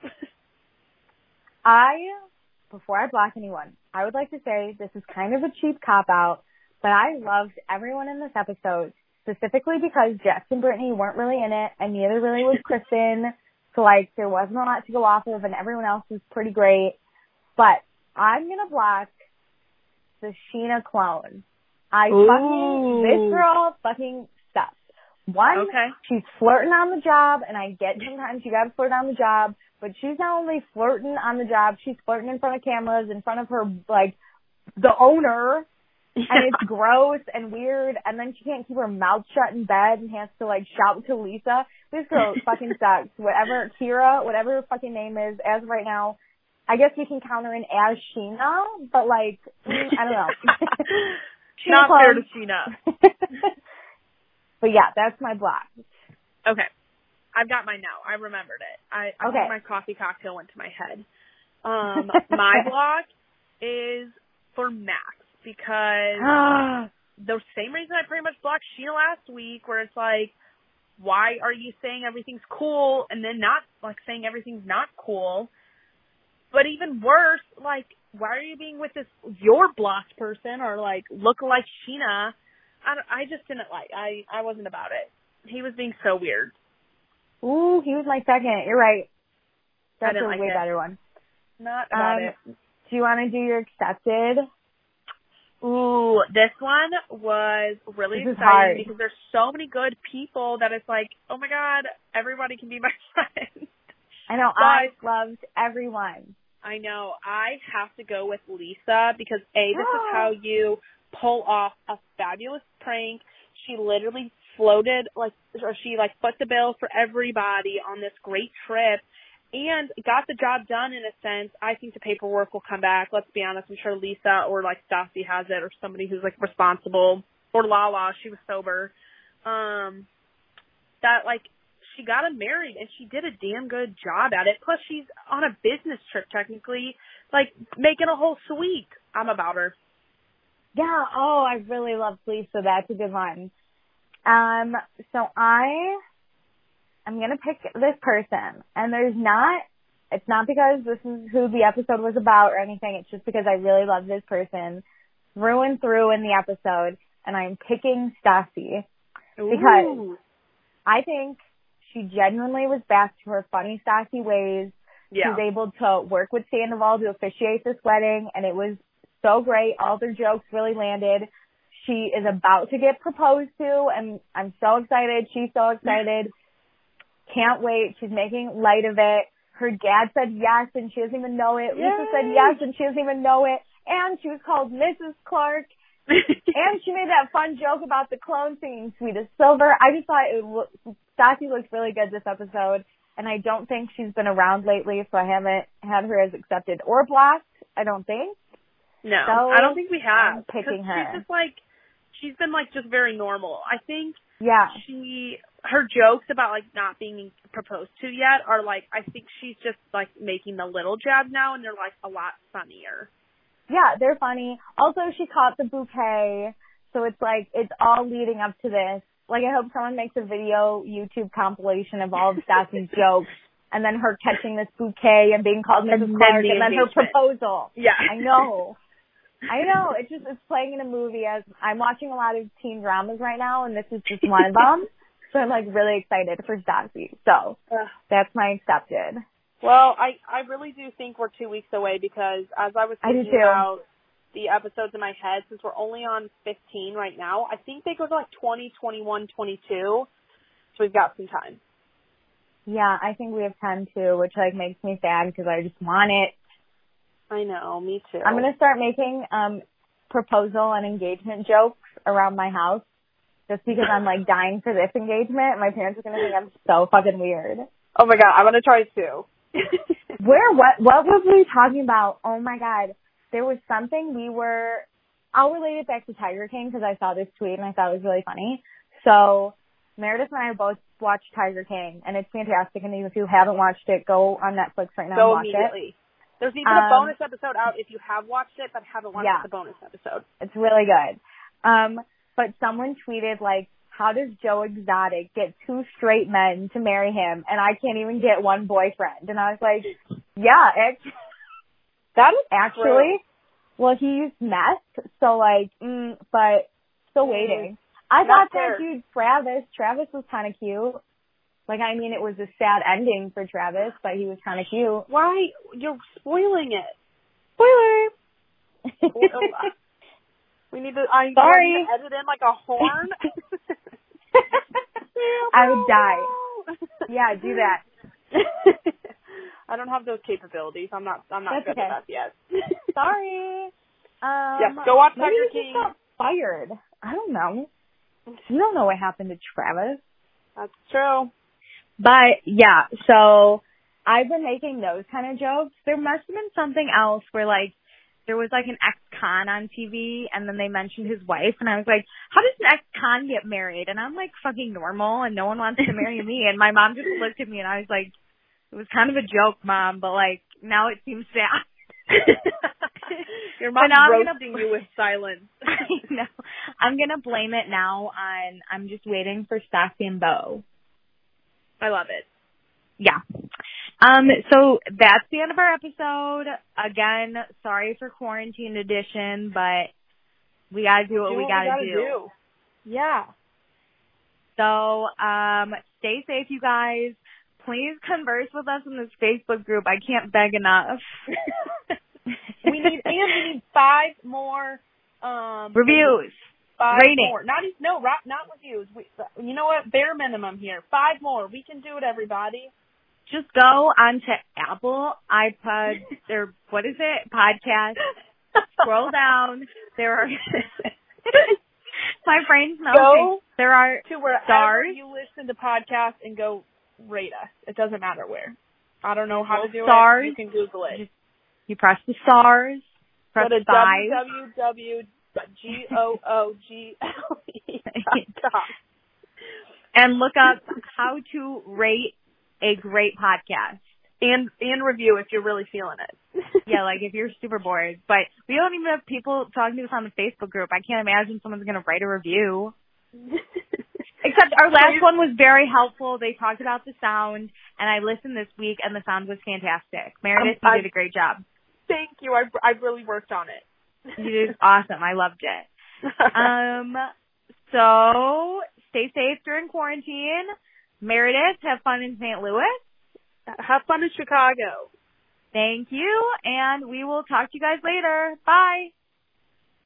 Before I block anyone, I would like to say this is kind of a cheap cop-out, but I loved everyone in this episode, specifically because Jax and Brittany weren't really in it, and neither really was Kristen, so, like, there wasn't a lot to go off of, and everyone else was pretty great. But I'm going to block the Sheena clone. This girl fucking sucks. One, she's flirting on the job, and I get sometimes you gotta flirt on the job, but she's not only flirting on the job, she's flirting in front of cameras, in front of her, like, the owner, And it's gross and weird, and then she can't keep her mouth shut in bed and has to, like, shout to Lisa. This girl fucking sucks. Whatever, Kira, whatever her fucking name is, as of right now, I guess we can count her in as Sheena, but, like, I don't know. Not fair to Sheena. But, yeah, that's my block. Okay. I've got mine now. I remembered it. I Okay. think my coffee cocktail went to my head. My block is for Max because the same reason I pretty much blocked Sheena last week, where it's like, why are you saying everything's cool and then not, like, saying everything's not cool? But even worse, like, why are you being with this your blocked person or, like, look like Sheena? I just didn't like. I wasn't about it. He was being so weird. Ooh, he was my second. You're right. That's a like way better one. Not about it. Do you want to do your accepted? Ooh, this one was really exciting because there's so many good people that it's like, oh my God, everybody can be my friend. I know. I loved everyone. I know. I have to go with Lisa because this is how you pull off a fabulous prank. She literally floated, she put the bill for everybody on this great trip and got the job done in a sense. I think the paperwork will come back. Let's be honest. I'm sure Lisa or, like, Stassi has it or somebody who's, like, responsible. Or Lala. She was sober. That, like, she got him married and she did a damn good job at it. Plus, she's on a business trip, technically, like, making a whole suite. I'm about her. Yeah. Oh, I really love Lisa. That's a good one. So I'm going to pick this person, and it's not because this is who the episode was about or anything. It's just because I really love this person through and through in the episode, and I'm picking Stassi because I think she genuinely was back to her funny Stassi ways. Yeah. She was able to work with Sandoval to officiate this wedding, and it was so great. All their jokes really landed. She is about to get proposed to, and I'm so excited. She's so excited. Can't wait. She's making light of it. Her dad said yes, and she doesn't even know it. Yay. Lisa said yes, and she doesn't even know it. And she was called Mrs. Clark. And she made that fun joke about the clone singing Sweet as Silver. I just thought Stassi looks really good this episode, and I don't think she's been around lately, so I haven't had her as accepted or blocked, I don't think. No, so I don't think we have. I'm picking her. She's just like, she's been like just very normal. I think her jokes about like not being proposed to yet are like, I think she's just like making the little jab now, and they're like a lot funnier. Yeah, they're funny. Also, she caught the bouquet, so it's like, it's all leading up to this. Like, I hope someone makes a video YouTube compilation of all of Stassi's jokes, and then her catching this bouquet and being called Mrs. Clark, and then her proposal. Yeah. I know. It's playing in a movie. As I'm watching a lot of teen dramas right now, and this is just one of them. So I'm like really excited for Stassi. So that's my accepted. Well, I really do think we're 2 weeks away because as I was thinking about the episodes in my head, since we're only on 15 right now, I think they go to like 20, 21, 22. So we've got some time. Yeah, I think we have 10 too, which like makes me sad because I just want it. I know, me too. I'm going to start making proposal and engagement jokes around my house just because I'm like dying for this engagement. My parents are going to think I'm so fucking weird. Oh my God, I'm going to try too. What was we talking about? Oh my God. There was something I'll relate it back to Tiger King because I saw this tweet and I thought it was really funny. So Meredith and I both watched Tiger King and it's fantastic. And if you haven't watched it, go on Netflix right now and watch it. There's even a bonus episode out if you have watched it but haven't watched the bonus episode. It's really good. But someone tweeted like, how does Joe Exotic get 2 straight men to marry him and I can't even get one boyfriend? And I was like, yeah, that is actually, true. Well, he used meth, so like, but still waiting. I thought that dude, Travis was kind of cute. Like, I mean, it was a sad ending for Travis, but he was kind of cute. Why? You're spoiling it. Spoiler! We need to, Sorry. Need to edit in like a horn. I would die. Yeah, do that. I don't have those capabilities. I'm not good at that yet. Sorry. Go watch Tiger King. fired. I don't know. You don't know what happened to Travis. That's true. But yeah, so I've been making those kind of jokes. There must have been something else where like there was like an ex-con on TV and then they mentioned his wife and I was like, how does an ex-con get married? And I'm like fucking normal and no one wants to marry me. And my mom just looked at me and I was like, it was kind of a joke, Mom, but like now it seems sad. Your mom's roasting you with silence. I know. I'm going to blame it now on, I'm just waiting for Stassi and Bo. I love it. Yeah. So that's the end of our episode. Again, sorry for quarantine edition, but we gotta do what we gotta do. Yeah. So, stay safe, you guys. Please converse with us in this Facebook group. I can't beg enough. we need 5 more, reviews. 5 Rating. more. Not reviews. You know what? Bare minimum here. 5 more. We can do it, everybody. Just go onto Apple, iPod, or what is it? Podcast. Scroll down. There are my brain's melting. Go there are to wherever stars. You listen to podcasts and go rate us. It doesn't matter where. I don't know how to do stars. it. You can Google it. You press the stars. Press go to 5. www.google.com and look up how to rate a great podcast. And review if you're really feeling it. Yeah, like if you're super bored. But we don't even have people talking to us on the Facebook group. I can't imagine someone's going to write a review. Except our last one was very helpful. They talked about the sound, and I listened this week, and the sound was fantastic. Meredith, you did a great job. Thank you. I've really worked on it. You did awesome. I loved it. So stay safe during quarantine. Meredith, have fun in St. Louis. Have fun in Chicago. Thank you, and we will talk to you guys later. Bye.